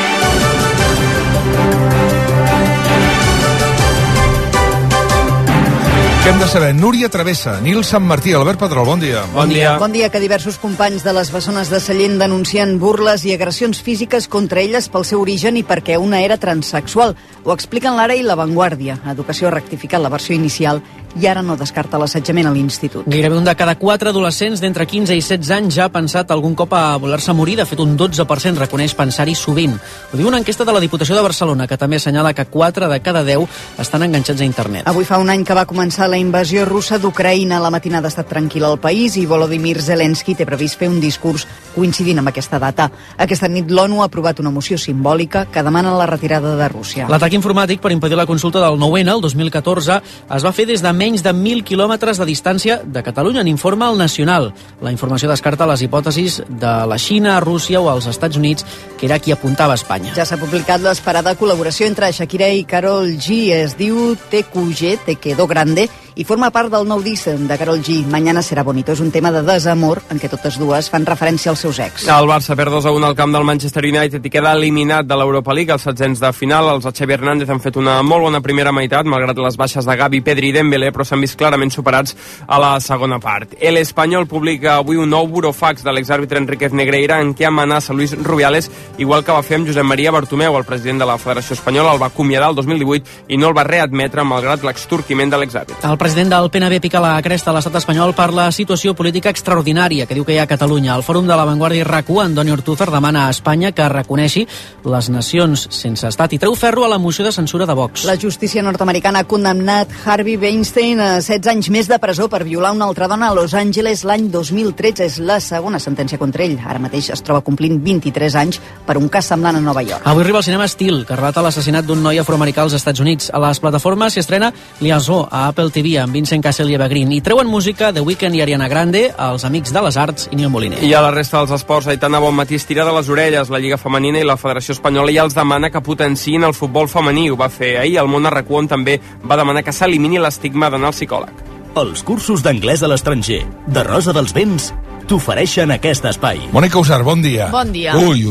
S3: Què hem de saber? Núria Travessa, Nil Sant Martí, Albert Pedrol, bon dia.
S10: Bon dia. Bon dia, que diversos companys de les bessones de Sallent denuncien burles i agressions físiques contra elles pel seu origen i perquè una era transsexual. Ho expliquen l'Ara i La Vanguardia. Educació ha rectificat la versió inicial i ara no descarta l'assetjament a l'institut.
S11: Gairebé un de cada 4 adolescents d'entre 15 i 16 anys ja ha pensat algun cop a voler-se morir. De fet, un 12% reconeix pensar-hi sovint. Ho diu una enquesta de la Diputació de Barcelona, que també assenyala que 4 de cada 10 estan enganxats a internet.
S10: Avui fa un any que va començar la invasió russa d'Ucraïna. La matinada ha estat tranquil·la al país i Volodymyr Zelensky té previst fer un discurs coincidint amb aquesta data. Aquesta nit l'ONU ha aprovat una moció simbòlica que demana la retirada de Rússia.
S11: L'atac informàtic per impedir la consulta del 9-N el 2014 es va fer des de menys de 1.000 quilòmetres de distància de Catalunya, n'informa el Nacional. La informació descarta les hipòtesis de la Xina, Rússia o els Estats Units, que era qui apuntava a Espanya.
S10: Ja s'ha publicat l'esperada col·laboració entre Shakira i Karol G. Es diu TQG, Te Quedó Grande, i forma part del nou disc de Karol G. Mañana será bonito. És un tema de desamor en què totes dues fan referència als seus ex.
S13: El Barça perd 2-1 al camp del Manchester United i queda eliminat de l'Europa League als setzents de final. Els de Xavi Hernández han fet una molt bona primera meitat, malgrat les baixes de Gavi, Pedri i Dembélé, però s'han vist clarament superats a la segona part. El Espanyol publica avui un nou burofax de l'exàrbitre Enríquez Negreira en què amenaça Luis Rubiales, igual que va fer amb Josep Maria Bartomeu. El president de la Federació Espanyola el va acomiadar el 2018 i no el va readmetre malgrat l'extorquiment de l'exàrbitre.
S11: El president del PNB pica la cresta a l'estat espanyol per la situació política extraordinària que diu que hi ha a Catalunya. El Fòrum de la Vanguardia i RAC1, Antoni Ortúzar, demana a Espanya que reconeixi les nacions sense estat i treu ferro a la moció de censura de Vox.
S10: La justícia nord-americana ha condemnat Harvey Weinstein a 16 anys més de presó per violar una altra dona a Los Angeles l'any 2013. És la segona sentència contra ell. Ara mateix es troba complint 23 anys per un cas semblant a Nova York.
S11: Avui arriba al cinema Steel, que relata l'assassinat d'un noi afroamericà als Estats Units. A les plataformes s'hi estrena Liaison a Apple TV amb Vincent Cassel i Eva Green, i treuen música The Weeknd i Ariana Grande, els Amics de les Arts i Nil Moliner.
S13: I a la resta dels esports, Aitana Bonmatí es tira de les orelles. La Lliga Femenina i la Federació Espanyola ja els demana que potenciïn el futbol femení. Ho va fer ahir el Món a RAC1, on també va demanar que s'elimini l'estigma d'anar al psicòleg.
S24: Els cursos d'anglès a l'estranger de Rosa dels Vents t'ofereixen aquest espai.
S3: Mònica Usar, bon dia.
S14: Bon dia.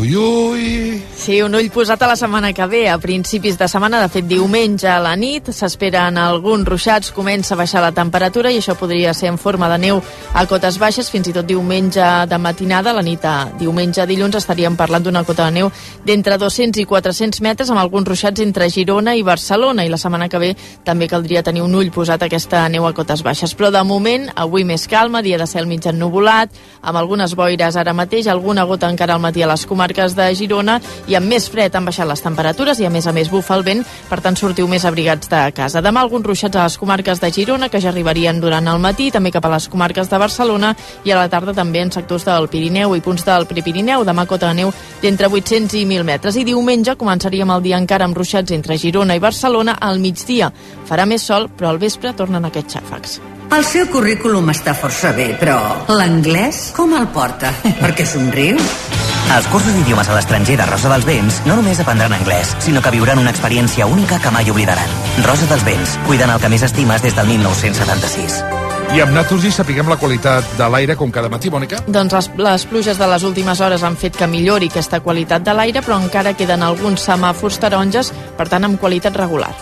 S3: Ui.
S14: Sí, un ull posat a la setmana que ve. A principis de setmana, de fet diumenge a la nit, s'esperen alguns ruixats, comença a baixar la temperatura i això podria ser en forma de neu a cotes baixes, fins i tot diumenge de matinada. La nit a diumenge a dilluns estaríem parlant d'una cota de neu d'entre 200 i 400 metres amb alguns ruixats entre Girona i Barcelona, i la setmana que ve també caldria tenir un ull posat a aquesta neu a cotes baixes. Però de moment, avui més calma, dia de cel mig ennuvolat, amb algunes boires ara mateix, alguna gota encara al matí a les comarques de Girona, i amb més fred han baixat les temperatures i a més bufa el vent, per tant sortiu més abrigats de casa. Demà alguns ruixats a les comarques de Girona, que ja arribarien durant el matí, també cap a les comarques de Barcelona, i a la tarda també en sectors del Pirineu i punts del Prepirineu. Demà cota de neu d'entre 800 i 1.000 metres. I diumenge començaríem el dia encara amb ruixats entre Girona i Barcelona. Al migdia farà més sol, però al vespre tornen aquests xàfecs.
S15: El seu currículum està força bé, però l'anglès com el porta? Per què somriu?
S27: Els cursos d'idiomes a l'estranger de Rosa dels Vents no només aprendran anglès, sinó que viuran una experiència única que mai oblidaran. Rosa dels Vents, cuidant el que més estimes des del 1976.
S3: I amb Naturgy sapiguem la qualitat de l'aire com cada matí, Mònica?
S14: Doncs les pluges de les últimes hores han fet que millori aquesta qualitat de l'aire, però encara queden alguns semàfors taronges, per tant amb qualitat regular.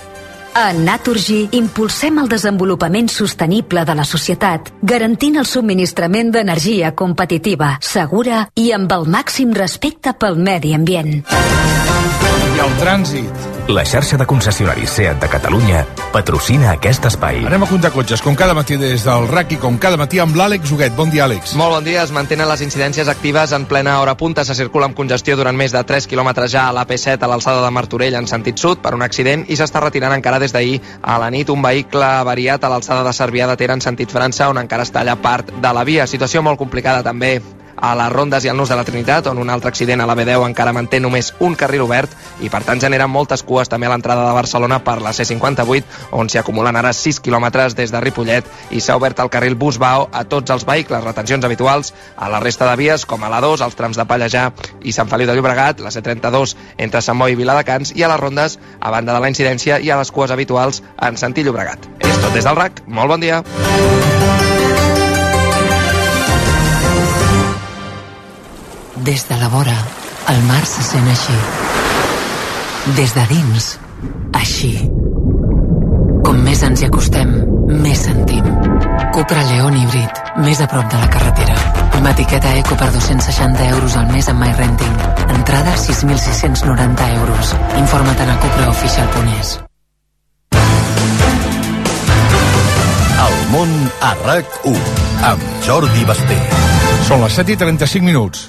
S6: A Naturgy impulsem el desenvolupament sostenible de la societat, garantint el subministrament d'energia competitiva, segura i amb el màxim respecte pel medi ambient.
S3: I el trànsit.
S12: La xarxa de concessionaris SEAT de Catalunya patrocina aquest espai.
S3: Anem a comptar cotxes, com cada matí des del RAC i com cada matí amb l'Àlex Huguet. Bon dia, Àlex.
S16: Molt bon dia. Es mantenen les incidències actives en plena hora punta. Se circula amb congestió durant més de 3 quilòmetres ja a l'AP7 a l'alçada de Martorell en sentit sud per un accident i s'està retirant encara des d'ahir a la nit un vehicle avariat a l'alçada de Cervià de Ter en sentit França on encara es talla part de la via. Situació molt complicada també a les Rondes i al Nus de la Trinitat, on un altre accident a la B10 encara manté només un carril obert i per tant generen moltes cues també a l'entrada de Barcelona per la C58, on s'hi acumulen ara 6 quilòmetres des de Ripollet i s'ha obert el carril Bus-Bao a tots els vehicles, retencions habituals a la resta de vies com a l'A2, als trams de Pallejà i Sant Feliu de Llobregat, la C32 entre Sant Boi i Viladecans i a les Rondes, a banda de la incidència i a les cues habituals en sentit Llobregat. És tot des del RAC, molt bon dia.
S17: Des de la vora, el mar se sent així. Des de dins, així. Com més ens hi acostem, més sentim. Cupra León híbrid, més a prop de la carretera. Amb etiqueta eco per 260 euros al mes amb MyRenting. Entrada 6.690 euros. Informa't a cupraofficial.es.
S4: El món a RAC1 amb Jordi Basté.
S3: Són les 7:35.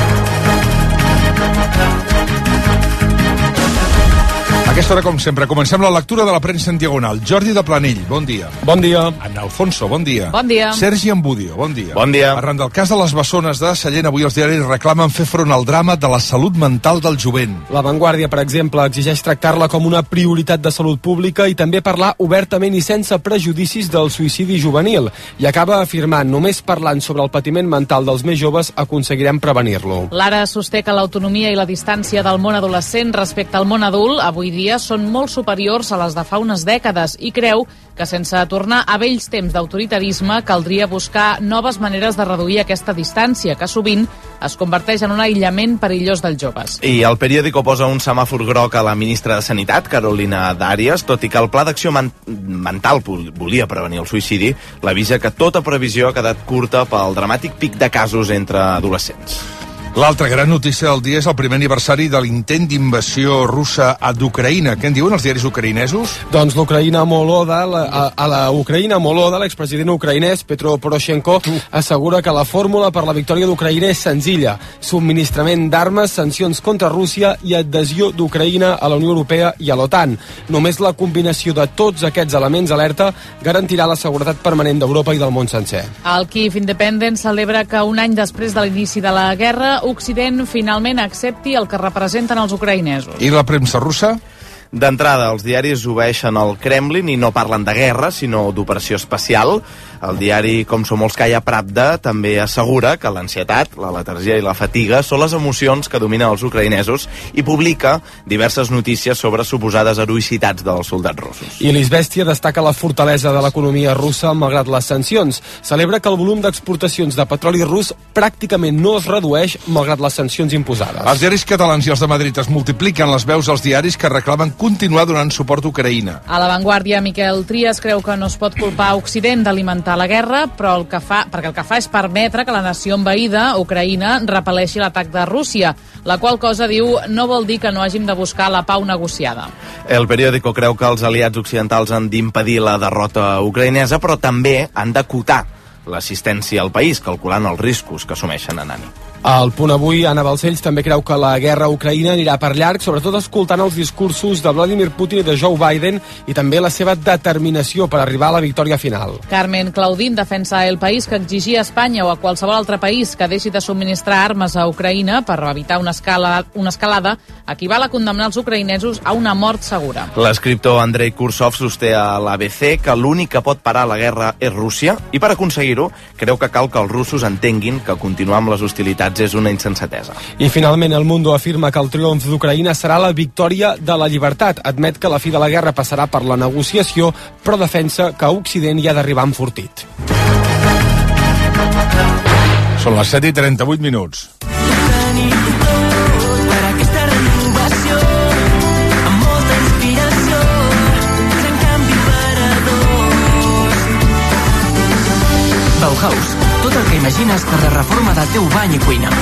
S3: A aquesta hora, com sempre, comencem la lectura de la premsa en diagonal. Jordi de Planell, bon dia.
S18: Bon dia.
S3: En Alfonso, bon dia.
S14: Bon dia.
S3: Sergi Ambudio, bon dia.
S18: Bon dia.
S3: Arran del cas de les bessones de Sallent, avui els diaris reclamen fer front al drama de la salut mental del jovent.
S18: La Vanguardia, per exemple, exigeix tractar-la com una prioritat de salut pública i també parlar obertament i sense prejudicis del suïcidi juvenil. I acaba afirmant, només parlant sobre el patiment mental dels més joves aconseguirem prevenir-lo.
S14: L'Ara sosté que l'autonomia i la distància del món adolescent respecte al món adult avui dia són molt superiors a les de fa unes dècades i creu que sense tornar a vells temps d'autoritarisme caldria buscar noves maneres de reduir aquesta distància, que sovint es converteix en un aïllament perillós dels joves.
S19: I el periòdico posa un semàfor groc a la ministra de Sanitat, Carolina Darias, tot i que el pla d'acció mental volia prevenir el suïcidi, l'avisa que tota previsió ha quedat curta pel dramàtic pic de casos entre adolescents.
S3: L'altra gran notícia del dia és el primer aniversari de l'intent d'invasió russa d'Ucraïna. Què en diuen els diaris ucraïnesos?
S18: Doncs l'Ucraïna Moloda, a la Ucraïna Moloda, l'expresident ucraïnès Petro Poroshenko assegura que la fórmula per la victòria d'Ucraïna és senzilla: subministrament d'armes, sancions contra Rússia i adhesió d'Ucraïna a la Unió Europea i a l'OTAN. Només la combinació de tots aquests elements, alerta, garantirà la seguretat permanent d'Europa i del món sencer.
S14: El Kyiv Independent celebra que un any després de l'inici de la guerra Occident finalment accepti el que representen els ucraïnesos.
S3: I la premsa russa?
S19: D'entrada, els diaris obeeixen al Kremlin i no parlen de guerra, sinó d'operació especial. El diari Komsomolskaya Pravda també assegura que l'ansietat, la letargia i la fatiga són les emocions que dominen els ucraïnesos i publica diverses notícies sobre suposades heroïcitats dels soldats russos.
S18: I l'Izvestia destaca la fortalesa de l'economia russa malgrat les sancions. Celebra que el volum d'exportacions de petroli rus pràcticament no es redueix malgrat les sancions imposades.
S3: Els diaris catalans i els de Madrid es multipliquen les veus als diaris que reclamen continuar donant suport a Ucraïna.
S14: A La Vanguardia, Miquel Trias creu que no es pot culpar a Occident d'alimentar la guerra, però perquè el que fa és permetre que la nació envaïda, Ucraïna, repel·leixi l'atac de Rússia, la qual cosa, diu, no vol dir que no hàgim de buscar la pau negociada.
S19: El periòdico creu que els aliats occidentals han d'impedir la derrota ucraïnesa, però també han d'acotar l'assistència al país, calculant els riscos que assumeixen anant-hi.
S18: Al Punt Avui, Anna Balcells també creu que la guerra a Ucraïna anirà per llarg, sobretot escoltant els discursos de Vladimir Putin i de Joe Biden i també la seva determinació per arribar a la victòria final.
S14: Carmen Claudín defensa a El País que exigir a Espanya o a qualsevol altre país que deixi de subministrar armes a Ucraïna per evitar una escalada equival a condemnar els ucraïnesos a una mort segura.
S19: L'escriptor Andrei Kursov sosté a l'ABC que l'únic que pot parar la guerra és Rússia i per aconseguir-ho creu que cal que els russos entenguin que continuar amb les hostilitats és una insensatesa.
S18: I finalment El Mundo afirma que el triomf d'Ucraïna serà la victòria de la llibertat. Admet que la fi de la guerra passarà per la negociació, però defensa que Occident hi ha d'arribar enfortit.
S3: Són les 7:38.
S1: Bauhaus. Tot el que imagines per la reforma del teu bany i cuina.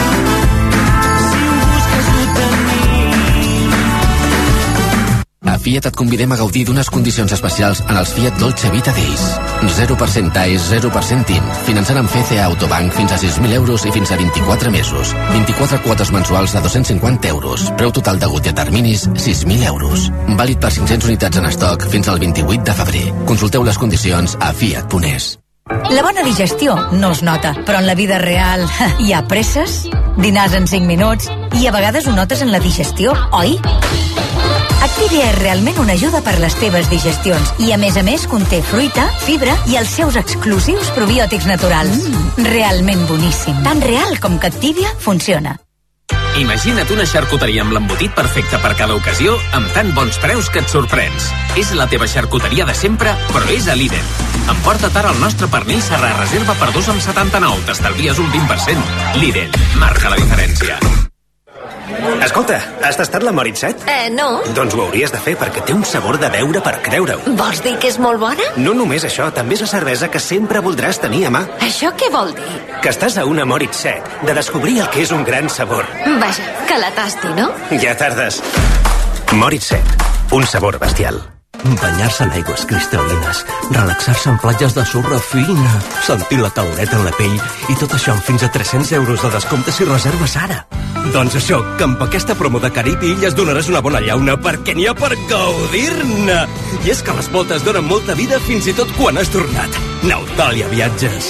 S1: A Fiat et convidem a gaudir d'unes condicions especials en els Fiat Dolce Vita Days. 0% TAES, 0% TIN. Finançant amb FCA Autobank fins a 6.000 euros i fins a 24 mesos. 24 quotes mensuals de 250 euros. Preu total degut i a terminis, 6.000 euros. Vàlid per 500 unitats en estoc fins al 28 de febrer. Consulteu les condicions a fiat.es.
S2: La bona digestió no es nota, però en la vida real hi ha presses, dinars en 5 minuts, i a vegades ho notes en la digestió, oi? Activia és realment una ajuda per les teves digestions i a més conté fruita, fibra i els seus exclusius probiòtics naturals. Realment boníssim. Tan real com que Activia funciona.
S20: Imagina't una xarcuteria amb l'embotit perfecte per cada ocasió, amb tan bons preus que et sorprens. És la teva xarcuteria de sempre, però és a Lidl. Emporta't ara el nostre pernil serrà reserva per 2,79. T'estalvies un 20%. Lidl, marca la diferència.
S21: Escolta, has tastat la Moritz 7?
S22: No.
S21: Doncs ho hauries de fer perquè té un sabor de beure per creure-ho.
S22: Vols dir que és molt bona?
S21: No només això, també és la cervesa que sempre voldràs tenir a mà.
S22: Això què vol dir?
S21: Que estàs a una Moritz 7, de descobrir el que és un gran sabor.
S22: Vaja, que la tasti, no?
S21: Ja tardes. Moritz 7, un sabor bestial.
S23: Banyar-se en aigües cristal·lines, relaxar-se en platges de sorra fina, sentir la caloreta en la pell i tot això amb fins a 300 euros de descompte si reserves ara. Doncs això, que amb aquesta promo de Carib i Illes donaràs una bona llauna perquè n'hi ha per gaudir-ne. I és que les voltes donen molta vida fins i tot quan has tornat. Nautàlia Viatges.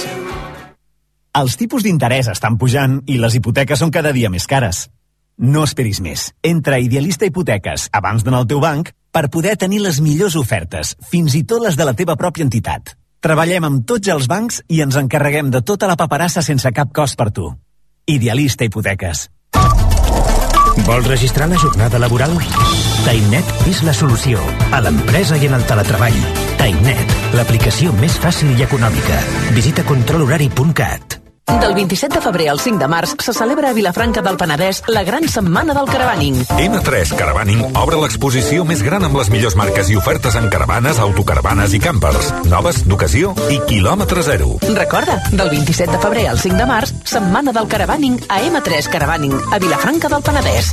S25: Els tipus d'interès estan pujant i les hipoteques són cada dia més cares. No esperis més. Entra a Idealista Hipoteques abans d'anar al teu banc per poder tenir les millors ofertes, fins i tot les de la teva pròpia entitat. Treballem amb tots els bancs i ens encarreguem de tota la paperassa sense cap cost per tu. Idealista Hipoteques.
S24: Vols registrar la jornada laboral? TimeNet és la solució a l'empresa i en el teletreball. TimeNet, l'aplicació més fàcil i econòmica. Visita controlhorari.cat.
S26: Del 27 de febrer al 5 de març se celebra a Vilafranca del Penedès la gran setmana del caravaning.
S12: M3 Caravaning obre l'exposició més gran amb les millors marques i ofertes en caravanes, autocaravanes i campers. Noves, d'ocasió i quilòmetre zero.
S26: Recorda, del 27 de febrer al 5 de març, setmana del caravaning a M3 Caravaning, a Vilafranca del Penedès.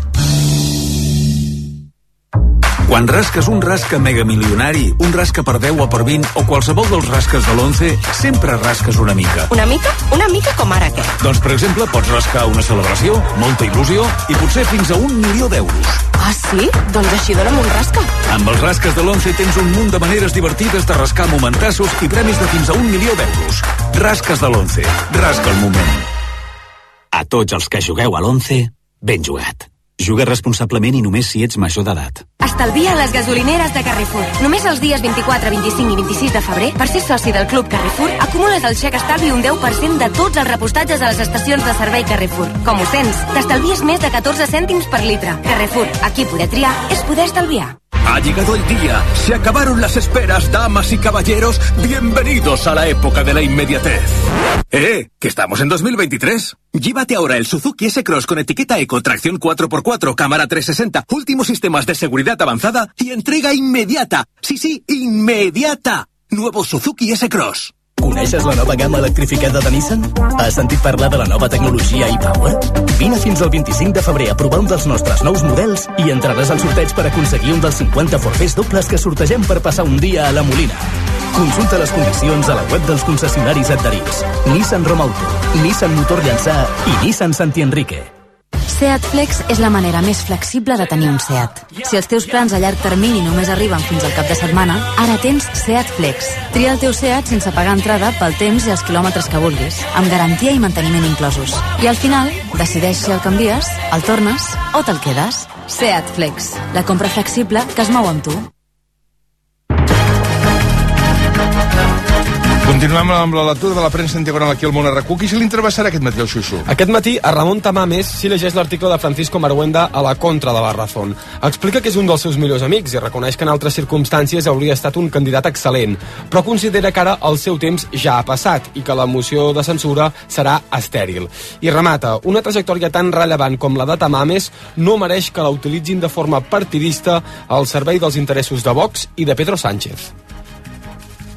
S28: Quan rasques un rasca megamilionari, un rasca per 10 o per 20 o qualsevol dels rasques de l'11, sempre rasques una mica.
S22: Una mica? Una mica com ara què?
S28: Doncs, per exemple, pots rascar una celebració, molta il·lusió i potser fins a 1 milió d'euros.
S22: Ah, sí? Doncs així dona'm un rasca.
S28: Amb els rasques de l'11 tens un munt de maneres divertides de rascar momentassos i premis de fins a 1 milió d'euros. Rasques de l'11. Rasca el moment.
S29: A tots els que jugueu a l'11, ben jugat. Juga responsablement i només si ets major d'edat.
S22: Estalvia a les gasolineres de Carrefour. Només els dies 24, 25 i 26 de febrer, per ser soci del Club Carrefour, acumules el xec estalvi un 10% de tots els repostatges a les estacions de servei Carrefour. Com ho sents? T'estalvies més de 14 cèntims per litre. Carrefour, aquí poder triar és poder estalviar.
S5: Ha llegado el día, se acabaron las esperas, damas y caballeros, bienvenidos a la época de la inmediatez. Que estamos en 2023. Llévate ahora el Suzuki S-Cross con etiqueta Eco, tracción 4x4, cámara 360, últimos sistemas de seguridad avanzada y entrega inmediata. Sí, inmediata. Nuevo Suzuki S-Cross.
S24: Coneixes la nova gamma electrificada de Nissan? Has sentit parlar de la nova tecnologia e-Power? Vine fins al 25 de febrer a provar un dels nostres nous models i entraràs al sorteig per aconseguir un dels 50 forfers dobles que sortegem per passar un dia a la Molina. Consulta les condicions a la web dels concessionaris adherits. Nissan Romauto, Nissan Motor Llançà i Nissan Santi Enrique.
S31: Seat Flex és la manera més flexible de tenir un Seat. Si els teus plans a llarg termini només arriben fins al cap de setmana, ara tens Seat Flex. Tria el teu Seat sense pagar entrada pel temps i els quilòmetres que vulguis, amb garantia i manteniment inclosos. I al final, decideix si el canvies, el tornes o te'l quedes. Seat Flex, la compra flexible que es mou amb tu.
S3: Continuem amb la lectura de la premsa en diagonal aquí al Món RQ. Qui se l'intervessarà aquest matí al Xuxu?
S18: Aquest matí, a Ramon Tamames s'hi llegeix l'article de Francisco Maruenda a la contra de la Razón. Explica que és un dels seus millors amics i reconeix que en altres circumstàncies hauria estat un candidat excel·lent, però considera que ara el seu temps ja ha passat i que la moció de censura serà estèril. I remata, una trajectòria tan rellevant com la de Tamames no mereix que la utilitzin de forma partidista al servei dels interessos de Vox i de Pedro Sánchez.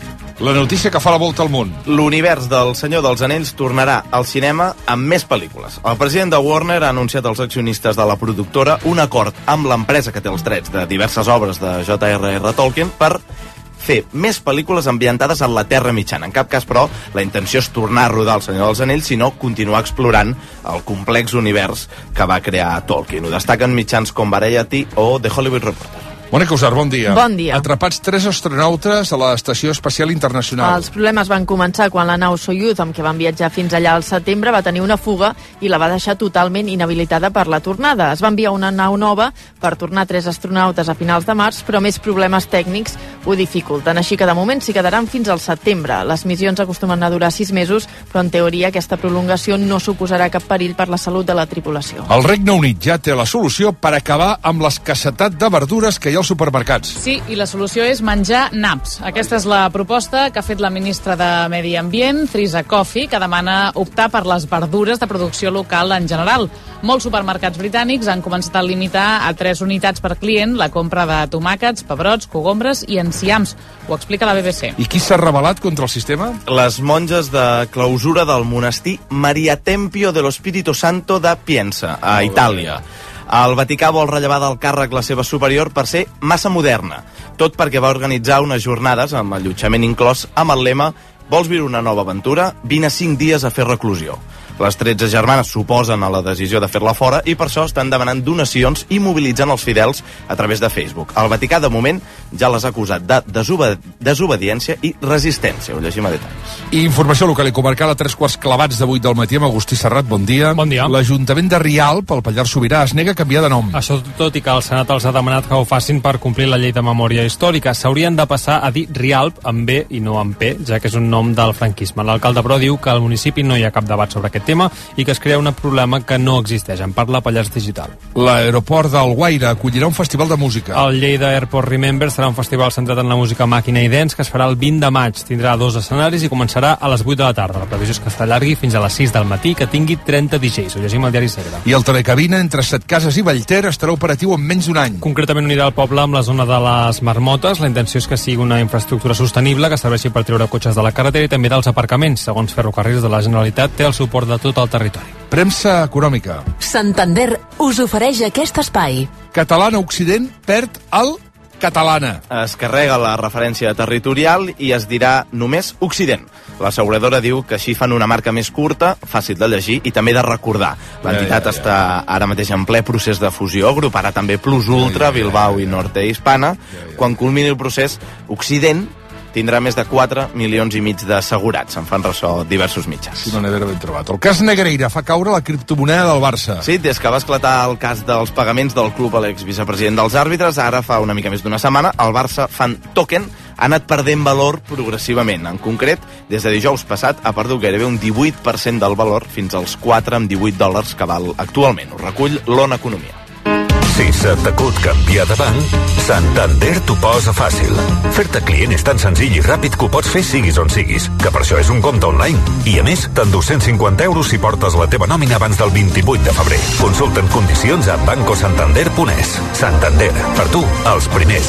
S3: La notícia que fa la volta al món.
S19: L'univers del Senyor dels Anells tornarà al cinema amb més pel·lícules. El president de Warner ha anunciat als accionistes de la productora un acord amb l'empresa que té els drets de diverses obres de J.R.R. Tolkien per fer més pel·lícules ambientades en la Terra Mitjana. En cap cas, però, la intenció és tornar a rodar El Senyor dels Anells, sinó continuar explorant el complex univers que va crear Tolkien. Ho destaquen mitjans com Variety o The Hollywood Reporter.
S3: Mònica Usar, bon dia.
S14: Bon dia.
S3: Atrapats 3 astronautes a l'Estació Espacial Internacional.
S14: Els problemes van començar quan la nau Soyuz, amb què van viatjar fins allà al setembre, va tenir una fuga i la va deixar totalment inhabilitada per la tornada. Es va enviar una nau nova per tornar 3 astronautes a finals de març, però més problemes tècnics ho dificulten. Així que de moment s'hi quedaran fins al setembre. Les missions acostumen a durar 6 mesos, però en teoria aquesta prolongació no suposarà cap perill per la salut de la tripulació.
S3: El Regne Unit ja té la solució per acabar amb l'escassetat de verdures que hi ha als supermercats.
S6: Sí, i la solució és menjar naps. Aquesta és la proposta que ha fet la ministra de Medi Ambient, Theresa Coffey, que demana optar per les verdures de producció local en general. Molts supermercats britànics han començat a limitar a 3 unitats per client la compra de tomàquets, pebrots, cogombres i enciams. Ho explica la BBC.
S3: I qui s'ha rebel·lat contra el sistema?
S19: Les monges de clausura del monestir Maria Tempio de l'Espíritu Santo de Pienza, a Itàlia. El Vaticà vol rellevar del càrrec la seva superior per ser massa moderna. Tot perquè va organitzar unes jornades amb allotjament inclòs amb el lema «Vols viure una nova aventura? Vine 5 dies a fer reclusió». Les 13 germanes s'oposen a la decisió de fer-la fora i per això estan demanant donacions i mobilitzant els fidels a través de Facebook. El Vaticà, de moment, ja les ha acusat de desobediència i resistència. Ho llegim a detalls.
S3: I informació local i comarcal a 3 clavats de 8 del matí amb Agustí Serrat. Bon dia.
S7: Bon dia.
S3: L'Ajuntament de Rialp, al Pallars Sobirà, es nega a canviar de nom.
S7: Això tot i que el Senat els ha demanat que ho facin per complir la llei de memòria històrica. S'haurien de passar a dir Rialp amb B i no amb P, ja que és un nom del franquisme. L'alcalde, però, diu que al municipi no hi ha cap debat sobre aquest tema i que es crea un problema que no existeix. En parla Pallars Digital.
S3: L'aeroport d'Alguaire acollirà un festival de música.
S7: El Lleida Airport Remember serà un festival centrat en la música màquina i dance que es farà el 20 de maig. Tindrà 2 escenaris i començarà a les 8 de la tarda. La previsió és que s'allargui fins a les 6 del matí i que tingui 30 DJs. Ho llegim al diari Segre.
S3: I el telecabina entre Setcases i Vallter estarà operatiu en menys d'un any.
S7: Concretament unirà el poble amb la zona de les Marmotes. La intenció és que sigui una infraestructura sostenible que serveixi per treure cotxes de la carretera i també dels aparcaments. Segons Ferrocarrils de la Generalitat, té el suport de tot el territori.
S3: Premsa econòmica.
S26: Santander us ofereix aquest espai.
S3: Catalana Occident perd el Catalana.
S19: Es carrega la referència territorial i es dirà només Occident. L'asseguradora diu que així fan una marca més curta, fàcil de llegir i també de recordar. L'entitat està ara mateix en ple procés de fusió, agruparà també Plus Ultra, Bilbao i Norte Hispana. Quan culmini el procés, Occident tindrà més de 4,5 milions d'assegurats. En fan ressò diversos mitjans.
S3: Sí, no n'he ben trobat. El cas Negreira fa caure la criptomoneda del Barça.
S19: Sí, des que va esclatar el cas dels pagaments del club a l'exvicepresident dels àrbitres, ara fa una mica més d'una setmana, el Barça Fan Token ha anat perdent valor progressivament. En concret, des de dijous passat ha perdut gairebé un 18% del valor fins als $4,18 que val actualment. Ho recull l'ONU Economia.
S12: Si se t'acut canviar de banc, Santander t'ho posa fàcil. Fer-te client és tan senzill i ràpid que ho pots fer siguis on siguis, que per això és un compte online. I a més, t'endús 150 € si portes la teva nòmina abans del 28 de febrer. Consulta'n condicions a bancosantander.es. Santander, per tu, els primers.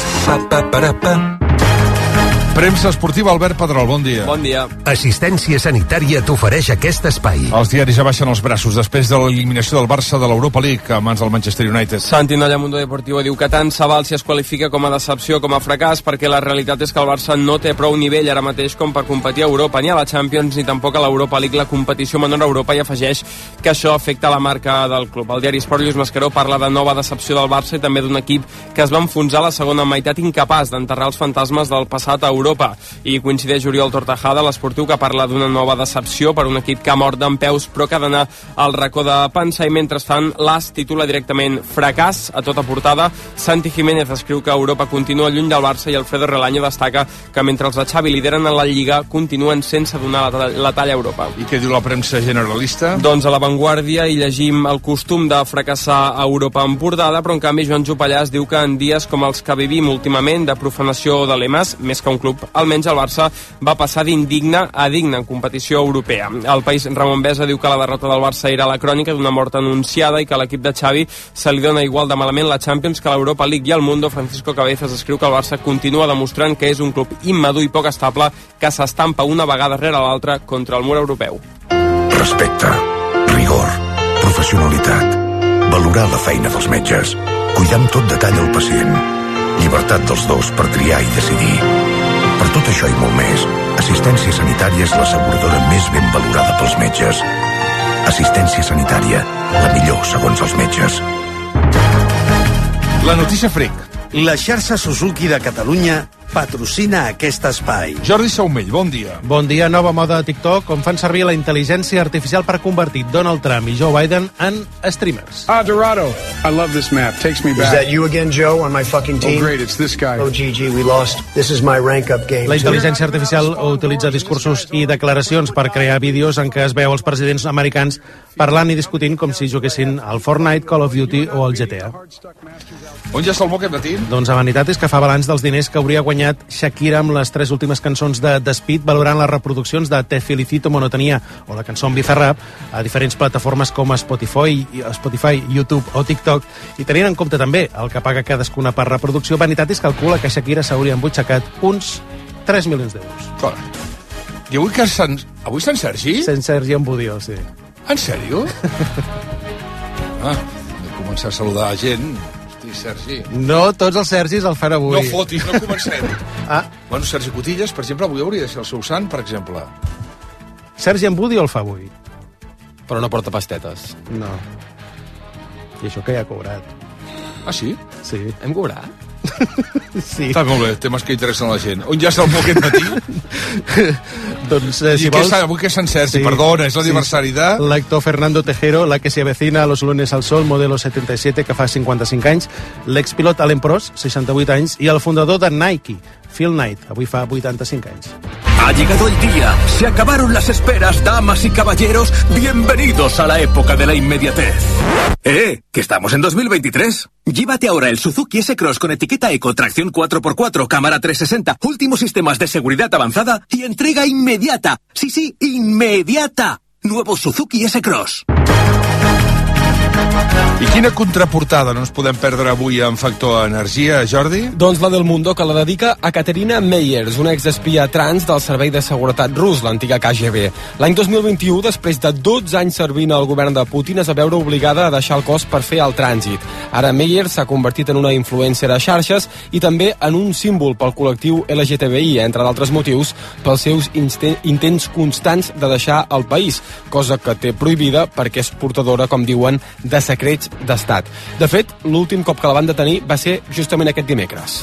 S3: Premsa esportiva, Albert Pedrol, bon dia.
S8: Bon dia. Assistència Sanitària t'ofereix aquest espai.
S3: Els diaris ja baixen els braços després de l'eliminació del Barça de l'Europa League a mans del Manchester United.
S8: Santi Nolla, Mundo Deportivo, diu que tant se val si es qualifica com a decepció, com a fracàs, perquè la realitat és que el Barça no té prou nivell ara mateix com per competir a Europa, ni a la Champions, ni tampoc a l'Europa League, la competició menor a Europa, i afegeix que això afecta la marca del club. El diari Sport, Lluís Mascaró, parla de nova decepció del Barça i també d'un equip que es va enfonsar a la segona meitat, incapaç d'enterrar els fantasmes del passat a Europa. I coincideix Oriol Tortajada, l'esportiu, que parla d'una nova decepció per un equip que ha mort dempeus però que ha d'anar al racó de pensar, i mentrestant l'AS titula directament fracàs a tota portada. Santi Jiménez escriu que Europa continua lluny del Barça i Alfredo Relaño destaca que mentre els de Xavi lideren en la Lliga continuen sense donar la talla a Europa.
S3: I què diu la premsa generalista?
S8: Doncs a La Vanguardia hi llegim el costum de fracassar a Europa en portada, però en canvi Joan Jopallàs diu que en dies com els que vivim últimament de profanació de lemes, més que un club club, almenys el Barça va passar d'indigne a digne en competició europea. El País Ramon Besa diu que la derrota del Barça era la crònica d'una mort anunciada i que a l'equip de Xavi se li dona igual de malament la Champions que l'Europa League i el Mundo. Francisco Cabezas escriu que el Barça continua demostrant que és un club immadur i poc estable que s'estampa una vegada rere l'altra contra el mur europeu.
S12: Respecte, rigor, professionalitat, valorar la feina dels metges, cuidar amb tot detall el pacient, llibertat dels dos per triar i decidir. Per tot això i molt més, Assistència Sanitària és l'asseguradora més ben valorada pels metges. Assistència Sanitària, la millor segons els metges.
S3: La notícia fric.
S1: La xarxa Suzuki de Catalunya patrocina aquest espai.
S3: Jordi Saumell, bon dia.
S4: Bon dia. Nova moda de TikTok, on fan servir la intel·ligència artificial per convertir Donald Trump i Joe Biden en streamers.
S9: Dorado. I love this map. Takes me back.
S10: Is that you again, Joe, on my fucking team?
S9: Oh, great. It's this guy.
S10: Oh, GG, we lost. This is my rank-up game.
S4: La intel·ligència artificial utilitza discursos i declaracions per crear vídeos en què es veu els presidents americans parlant i discutint com si juguessin al Fortnite, Call of Duty o al GTA.
S3: On ja Salmó aquest matí?
S4: Doncs la veritat és que fa balanç dels diners que hauria guanyat Shakira amb les 3 últimes cançons de Speed, valorant les reproduccions de Te Felicito Monotonía o la cançó Bizarrap a diferents plataformes com Spotify, YouTube o TikTok, i tenint en compte també el que paga cadascuna per reproducció, Vanitatis calcula que Shakira s'hauria embutxacat uns 3 milions d'euros.
S3: Clar. I avui Sant Sergi?
S4: Sant Sergi en Budió, sí.
S3: En sèrio? He començat a saludar a gent. Hosti, Sergi.
S4: No tots els Sergis el fan avui.
S3: No fotis, no comencem. Bueno, Sergi Cotillas, per exemple, avui hauria de ser el seu sant, per exemple.
S4: Sergi en Budió el fa avui.
S18: Però no porta pastetes.
S4: No. I això que ja ha cobrat.
S3: Ah, sí?
S4: Sí.
S18: Hem cobrat?
S3: Sí. Està molt bé, temes que interessen a la gent. On ja està el aquest matí?
S4: Doncs,
S3: si vols... Avui que és Sant Sergi, perdona, és l'aniversari de...
S4: L'actor Fernando Tejero, la que se avecina a los lunes al sol, modelo 77, que fa 55 anys, l'expilot Alain Prost, 68 anys, i el fundador de Nike, Phil Knight, avui fa 85 anys.
S5: Ha llegado el día, se acabaron las esperas, damas y caballeros, bienvenidos a la época de la inmediatez. Que estamos en 2023. Llévate ahora el Suzuki S-Cross con etiqueta Eco, tracción 4x4, cámara 360, últimos sistemas de seguridad avanzada y entrega inmediata. Sí, inmediata. Nuevo Suzuki S-Cross.
S3: I quina contraportada no ens podem perdre avui en Factor Energia, Jordi?
S18: Doncs la del Mundo, que la dedica a Katerina Meyers, una exespia trans del Servei de Seguretat rus, l'antiga KGB. L'any 2021, després de 12 anys servint al govern de Putin, es va veure obligada a deixar el cos per fer el trànsit. Ara Meyers s'ha convertit en una influencer a xarxes i també en un símbol pel col·lectiu LGTBI, entre d'altres motius, pels seus intents constants de deixar el país, cosa que té prohibida perquè és portadora, com diuen, de secrets d'estat. De fet, l'últim cop que la van detenir va ser justament aquest dimecres.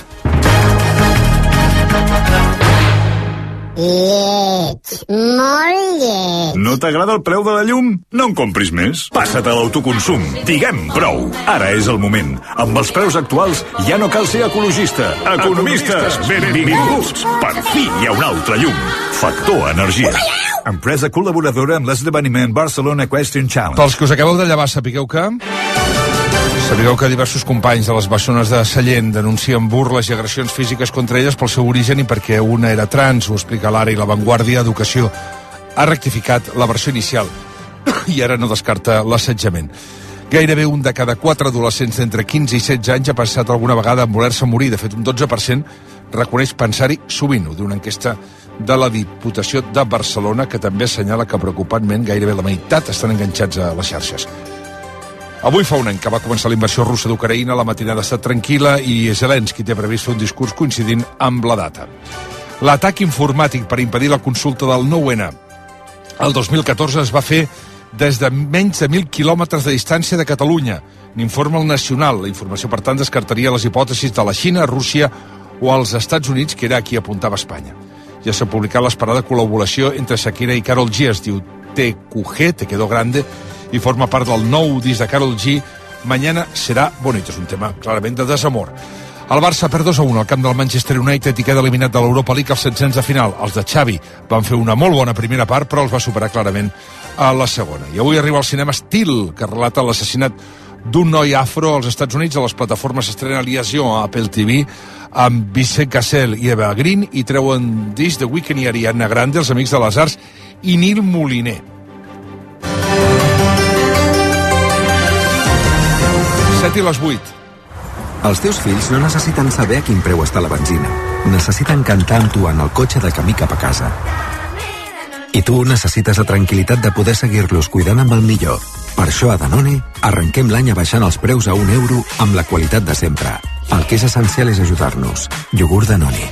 S11: Lleig, molt lleig.
S28: No t'agrada el preu de la llum? No en compris més. Passa't a l'autoconsum. Diguem prou. Ara és el moment. Amb els preus actuals ja no cal ser ecologista. Economistes, benvinguts. Per fi hi ha un altre llum. Factor Energia. Empresa col·laboradora amb l'esdeveniment Barcelona Equestrian Challenge.
S3: Pels que us acabeu de llevar, sapigueu que diversos companys de les bessones de Sallent denuncien burles i agressions físiques contra elles pel seu origen i perquè una era trans, ho explica l'Ara, i La Vanguardia Educació ha rectificat la versió inicial i ara no descarta l'assetjament. Gairebé un de cada 4 adolescents d'entre 15 i 16 anys ha passat alguna vegada en voler-se morir. De fet, un 12% reconeix pensar-hi sovint, ho diu una enquesta de la Diputació de Barcelona, que també assenyala que preocupantment gairebé la meitat estan enganxats a les xarxes. Avui fa un any que va començar la invasió russa d'Ucraïna, la matinada ha estat tranquil·la i Zelensky té previst fer un discurs coincidint amb la data. L'atac informàtic per impedir la consulta del 9-N el 2014 es va fer des de menys de 1.000 quilòmetres de distància de Catalunya, n'informa el Nacional. La informació, per tant, descartaria les hipòtesis de la Xina, Rússia o els Estats Units, que era a qui apuntava Espanya. Ja s'ha publicat l'esperada col·laboració entre Shakira i Karol G, es diu TQG, Te Quedó Grande, i forma part del nou disc de Karol G, Mañana será bonito. És un tema clarament de desamor. El Barça perd 2-1 al camp del Manchester United i queda eliminat de l'Europa League als 700 de final. Els de Xavi van fer una molt bona primera part, però els va superar clarament a la segona. I avui arriba al cinema Steel, que relata l'assassinat d'un noi afro als Estats Units. A les plataformes s'estrena Liaison a Apple TV amb Vincent Cassel i Eva Green, i treuen disc de Weeknd i Ariana Grande, els Amics de les Arts, i Nil Moliner. 7 i les 8.
S2: Els teus fills no necessiten saber a quin preu està la benzina. Necessiten cantar amb tu en el cotxe de camí cap a casa. I tu necessites la tranquil·litat de poder seguir-los cuidant amb el millor. Per això a Danone arrenquem l'any abaixant els preus a €1 amb la qualitat de sempre. El que és essencial és ajudar-nos. Iogurt Danone.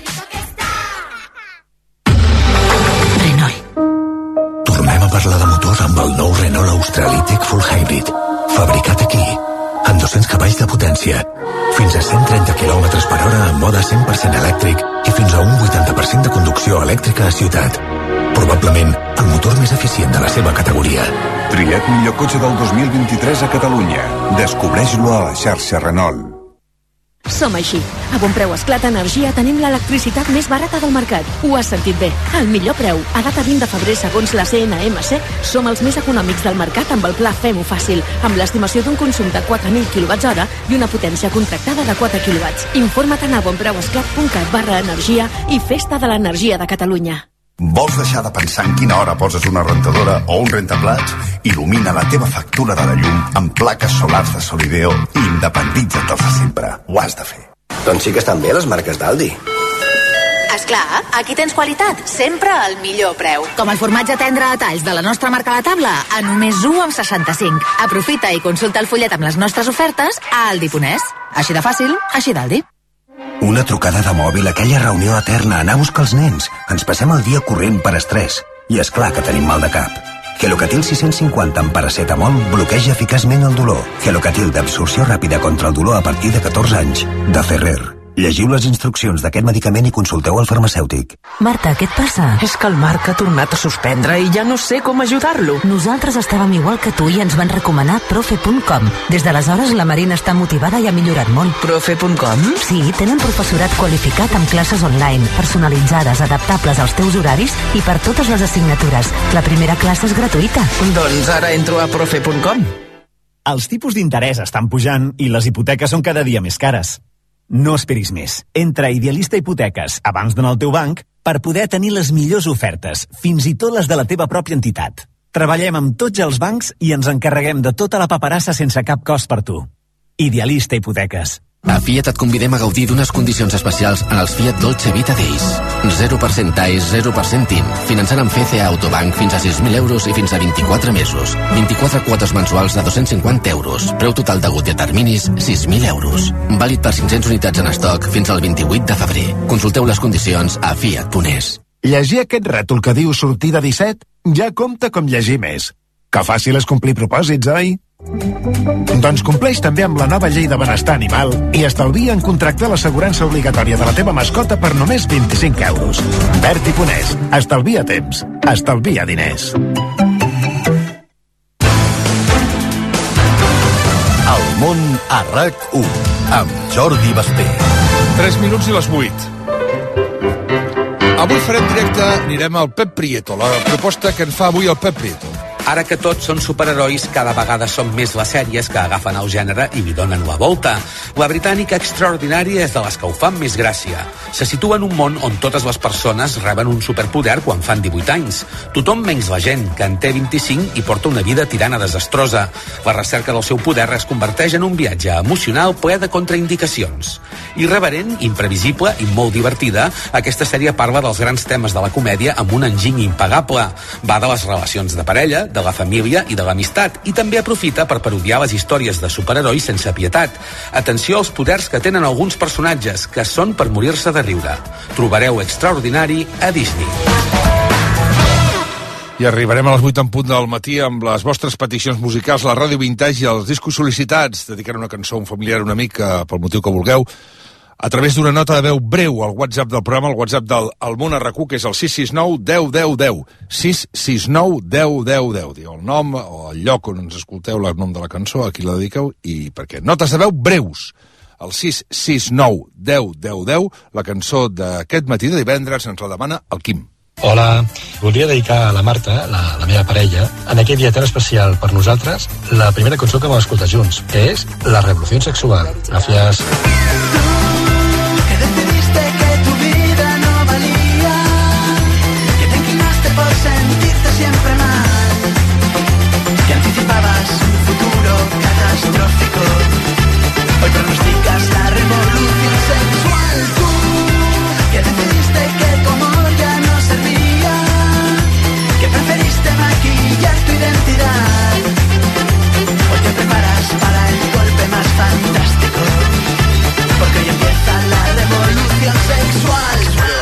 S13: Tornem a parlar de motor amb el nou Renault Australitec Full Hybrid. Fabricat aquí, amb 200 cavalls de potència, fins a 130 km per hora en mode 100% elèctric i fins a un 80% de conducció elèctrica a ciutat. Probablement el motor més eficient de la seva categoria.
S15: Triat millor cotxe del 2023 a Catalunya. Descobreix-lo a la xarxa Renault.
S16: Som així. A Bon Preu Esclat Energia tenim l'electricitat més barata del mercat. Ho has sentit bé. El millor preu. A data 20 de febrer, segons la CNMC, som els més econòmics del mercat amb el pla Fem-ho Fàcil, amb l'estimació d'un consum de 4.000 kWh i una potència contractada de 4 kW. Informa't a bonpreuesclat.cat/energia i Festa de l'Energia de Catalunya.
S17: Vols deixar de pensar en quina hora poses una rentadora o un rentaplats? Il·lumina la teva factura de la llum amb plaques solars de Solideo i independitza't dels de sempre. Ho has de fer.
S20: Doncs sí que estan bé les marques d'Aldi.
S22: Esclar, aquí tens qualitat, sempre al millor preu. Com el formatge tendre a talls de la nostra marca a la taula, a només 1,65. Aprofita i consulta el fullet amb les nostres ofertes a aldi.es. Així de fàcil, així d'Aldi.
S20: Una trucada de mòbil, aquella reunió eterna, anar a buscar els nens. Ens passem el dia corrent per estrès. I és clar que tenim mal de cap. Gelocatil 650 amb paracetamol bloqueja eficaçment el dolor. Gelocatil d'absorció ràpida contra el dolor a partir de 14 anys. De Ferrer. Llegiu les instruccions d'aquest medicament i consulteu el farmacèutic.
S26: Marta, què et passa? És que el Marc ha tornat a suspendre i ja no sé com ajudar-lo. Nosaltres estàvem igual que tu i ens van recomanar profe.com. Des d'aleshores la Marina està motivada i ha millorat molt. Profe.com? Sí, tenen professorat qualificat amb classes online, personalitzades, adaptables als teus horaris i per totes les assignatures. La primera classe és gratuïta. Doncs ara entro a profe.com.
S21: Els tipus d'interès estan pujant i les hipoteques són cada dia més cares. No esperis més. Entra a Idealista Hipoteques abans d'anar al teu banc per poder tenir les millors ofertes, fins i tot les de la teva pròpia entitat. Treballem amb tots els bancs i ens encarreguem de tota la paperassa sense cap cost per tu. Idealista Hipoteques.
S23: A Fiat et convidem a gaudir d'unes condicions especials en els Fiat Dolce Vita Days. 0% TAES, 0% TIN. Finançant amb FCA Autobank fins a 6.000 euros i fins a 24 mesos. 24 quotes mensuals de 250 euros. Preu total degut i a terminis, 6.000 euros. Vàlid per 500 unitats en estoc fins al 28 de febrer. Consulteu les condicions a fiat.es.
S25: Llegir aquest rètol que diu sortir de 17 ja compta com llegir més. Que fàcil és complir propòsits, oi? Doncs compleix també amb la nova llei de benestar animal i estalvia en contractar l'assegurança obligatòria de la teva mascota per només 25 euros. Verd i Ponès. Estalvia temps. Estalvia diners.
S1: El món a RAC1 amb Jordi Basté.
S3: 3 minuts i les 8. Avui farem directe, anirem al Pep Prieto, la proposta que en fa avui el Pep Prieto.
S27: Ara que tots són superherois, cada vegada són més les sèries que agafen el gènere i li donen la volta. La britànica Extraordinary és de les que ho fan més gràcia. Se situa en un món on totes les persones reben un superpoder quan fan 18 anys. Tothom menys la gent, que en té 25 i porta una vida tirana desastrosa. La recerca del seu poder es converteix en un viatge emocional ple de contraindicacions. Irreverent, imprevisible i molt divertida, aquesta sèrie parla dels grans temes de la comèdia amb un enginy impagable. Va de les relacions de parella, de la família i de l'amistat, i també aprofita per parodiar les històries de superherois sense pietat. Atenció als poders que tenen alguns personatges, que són per morir-se de riure. Trobareu Extraordinary a Disney.
S3: I arribarem a les 8 en punt del matí amb les vostres peticions musicals, la ràdio vintage i els discos sol·licitats. Dedicar una cançó a un familiar, un amic, pel motiu que vulgueu, a través d'una nota de veu breu al WhatsApp del programa, al WhatsApp del Món a RAC1, que és el 669 10 10 10. 669 10 10 10. Diu el nom o el lloc on ens escolteu, el nom de la cançó, a qui la dediqueu i per què. Notes de veu breus. El 669 10 10 10, la cançó d'aquest matí de divendres ens la demana el Quim.
S6: Hola, voldria dedicar a la Marta, la meva parella, en aquest dia tan especial per nosaltres, la primera cançó que vam escoltar junts, que és La Revolució Sexual. Gràcies.
S7: Que decidiste que tu vida no valía, que te inclinaste por sentirte siempre mal, que anticipabas un futuro catastrófico, hoy pronosticas la revolución sexual. Tú, que decidiste que tu amor ya no servía, que preferiste maquillar tu identidad, hoy te preparas para el golpe más fantástico, porque hoy empieza la revolución sexual.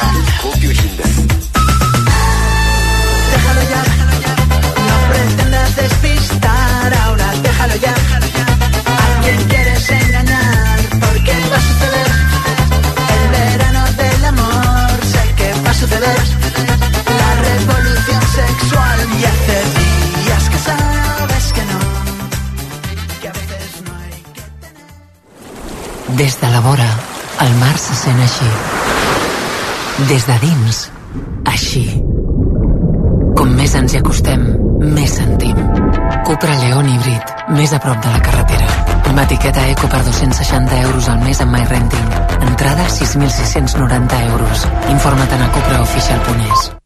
S7: Déjalo ya, no pretendas despistar ahora, déjalo ya. ¿A quién quieres engañar? Porque va a suceder el verano del amor, sé que va a suceder la revolución sexual. Y hace días que sabes que no, que a veces no hay que tener.
S26: Des de la vora, el mar se sent així. Des de dins, així. Com més ens hi acostem, més sentim. Cupra León híbrid, més a prop de la carretera. Amb etiqueta eco per 260 euros al mes amb MyRenting. Entrada 6.690 euros. Informa't a cupraofficial.es.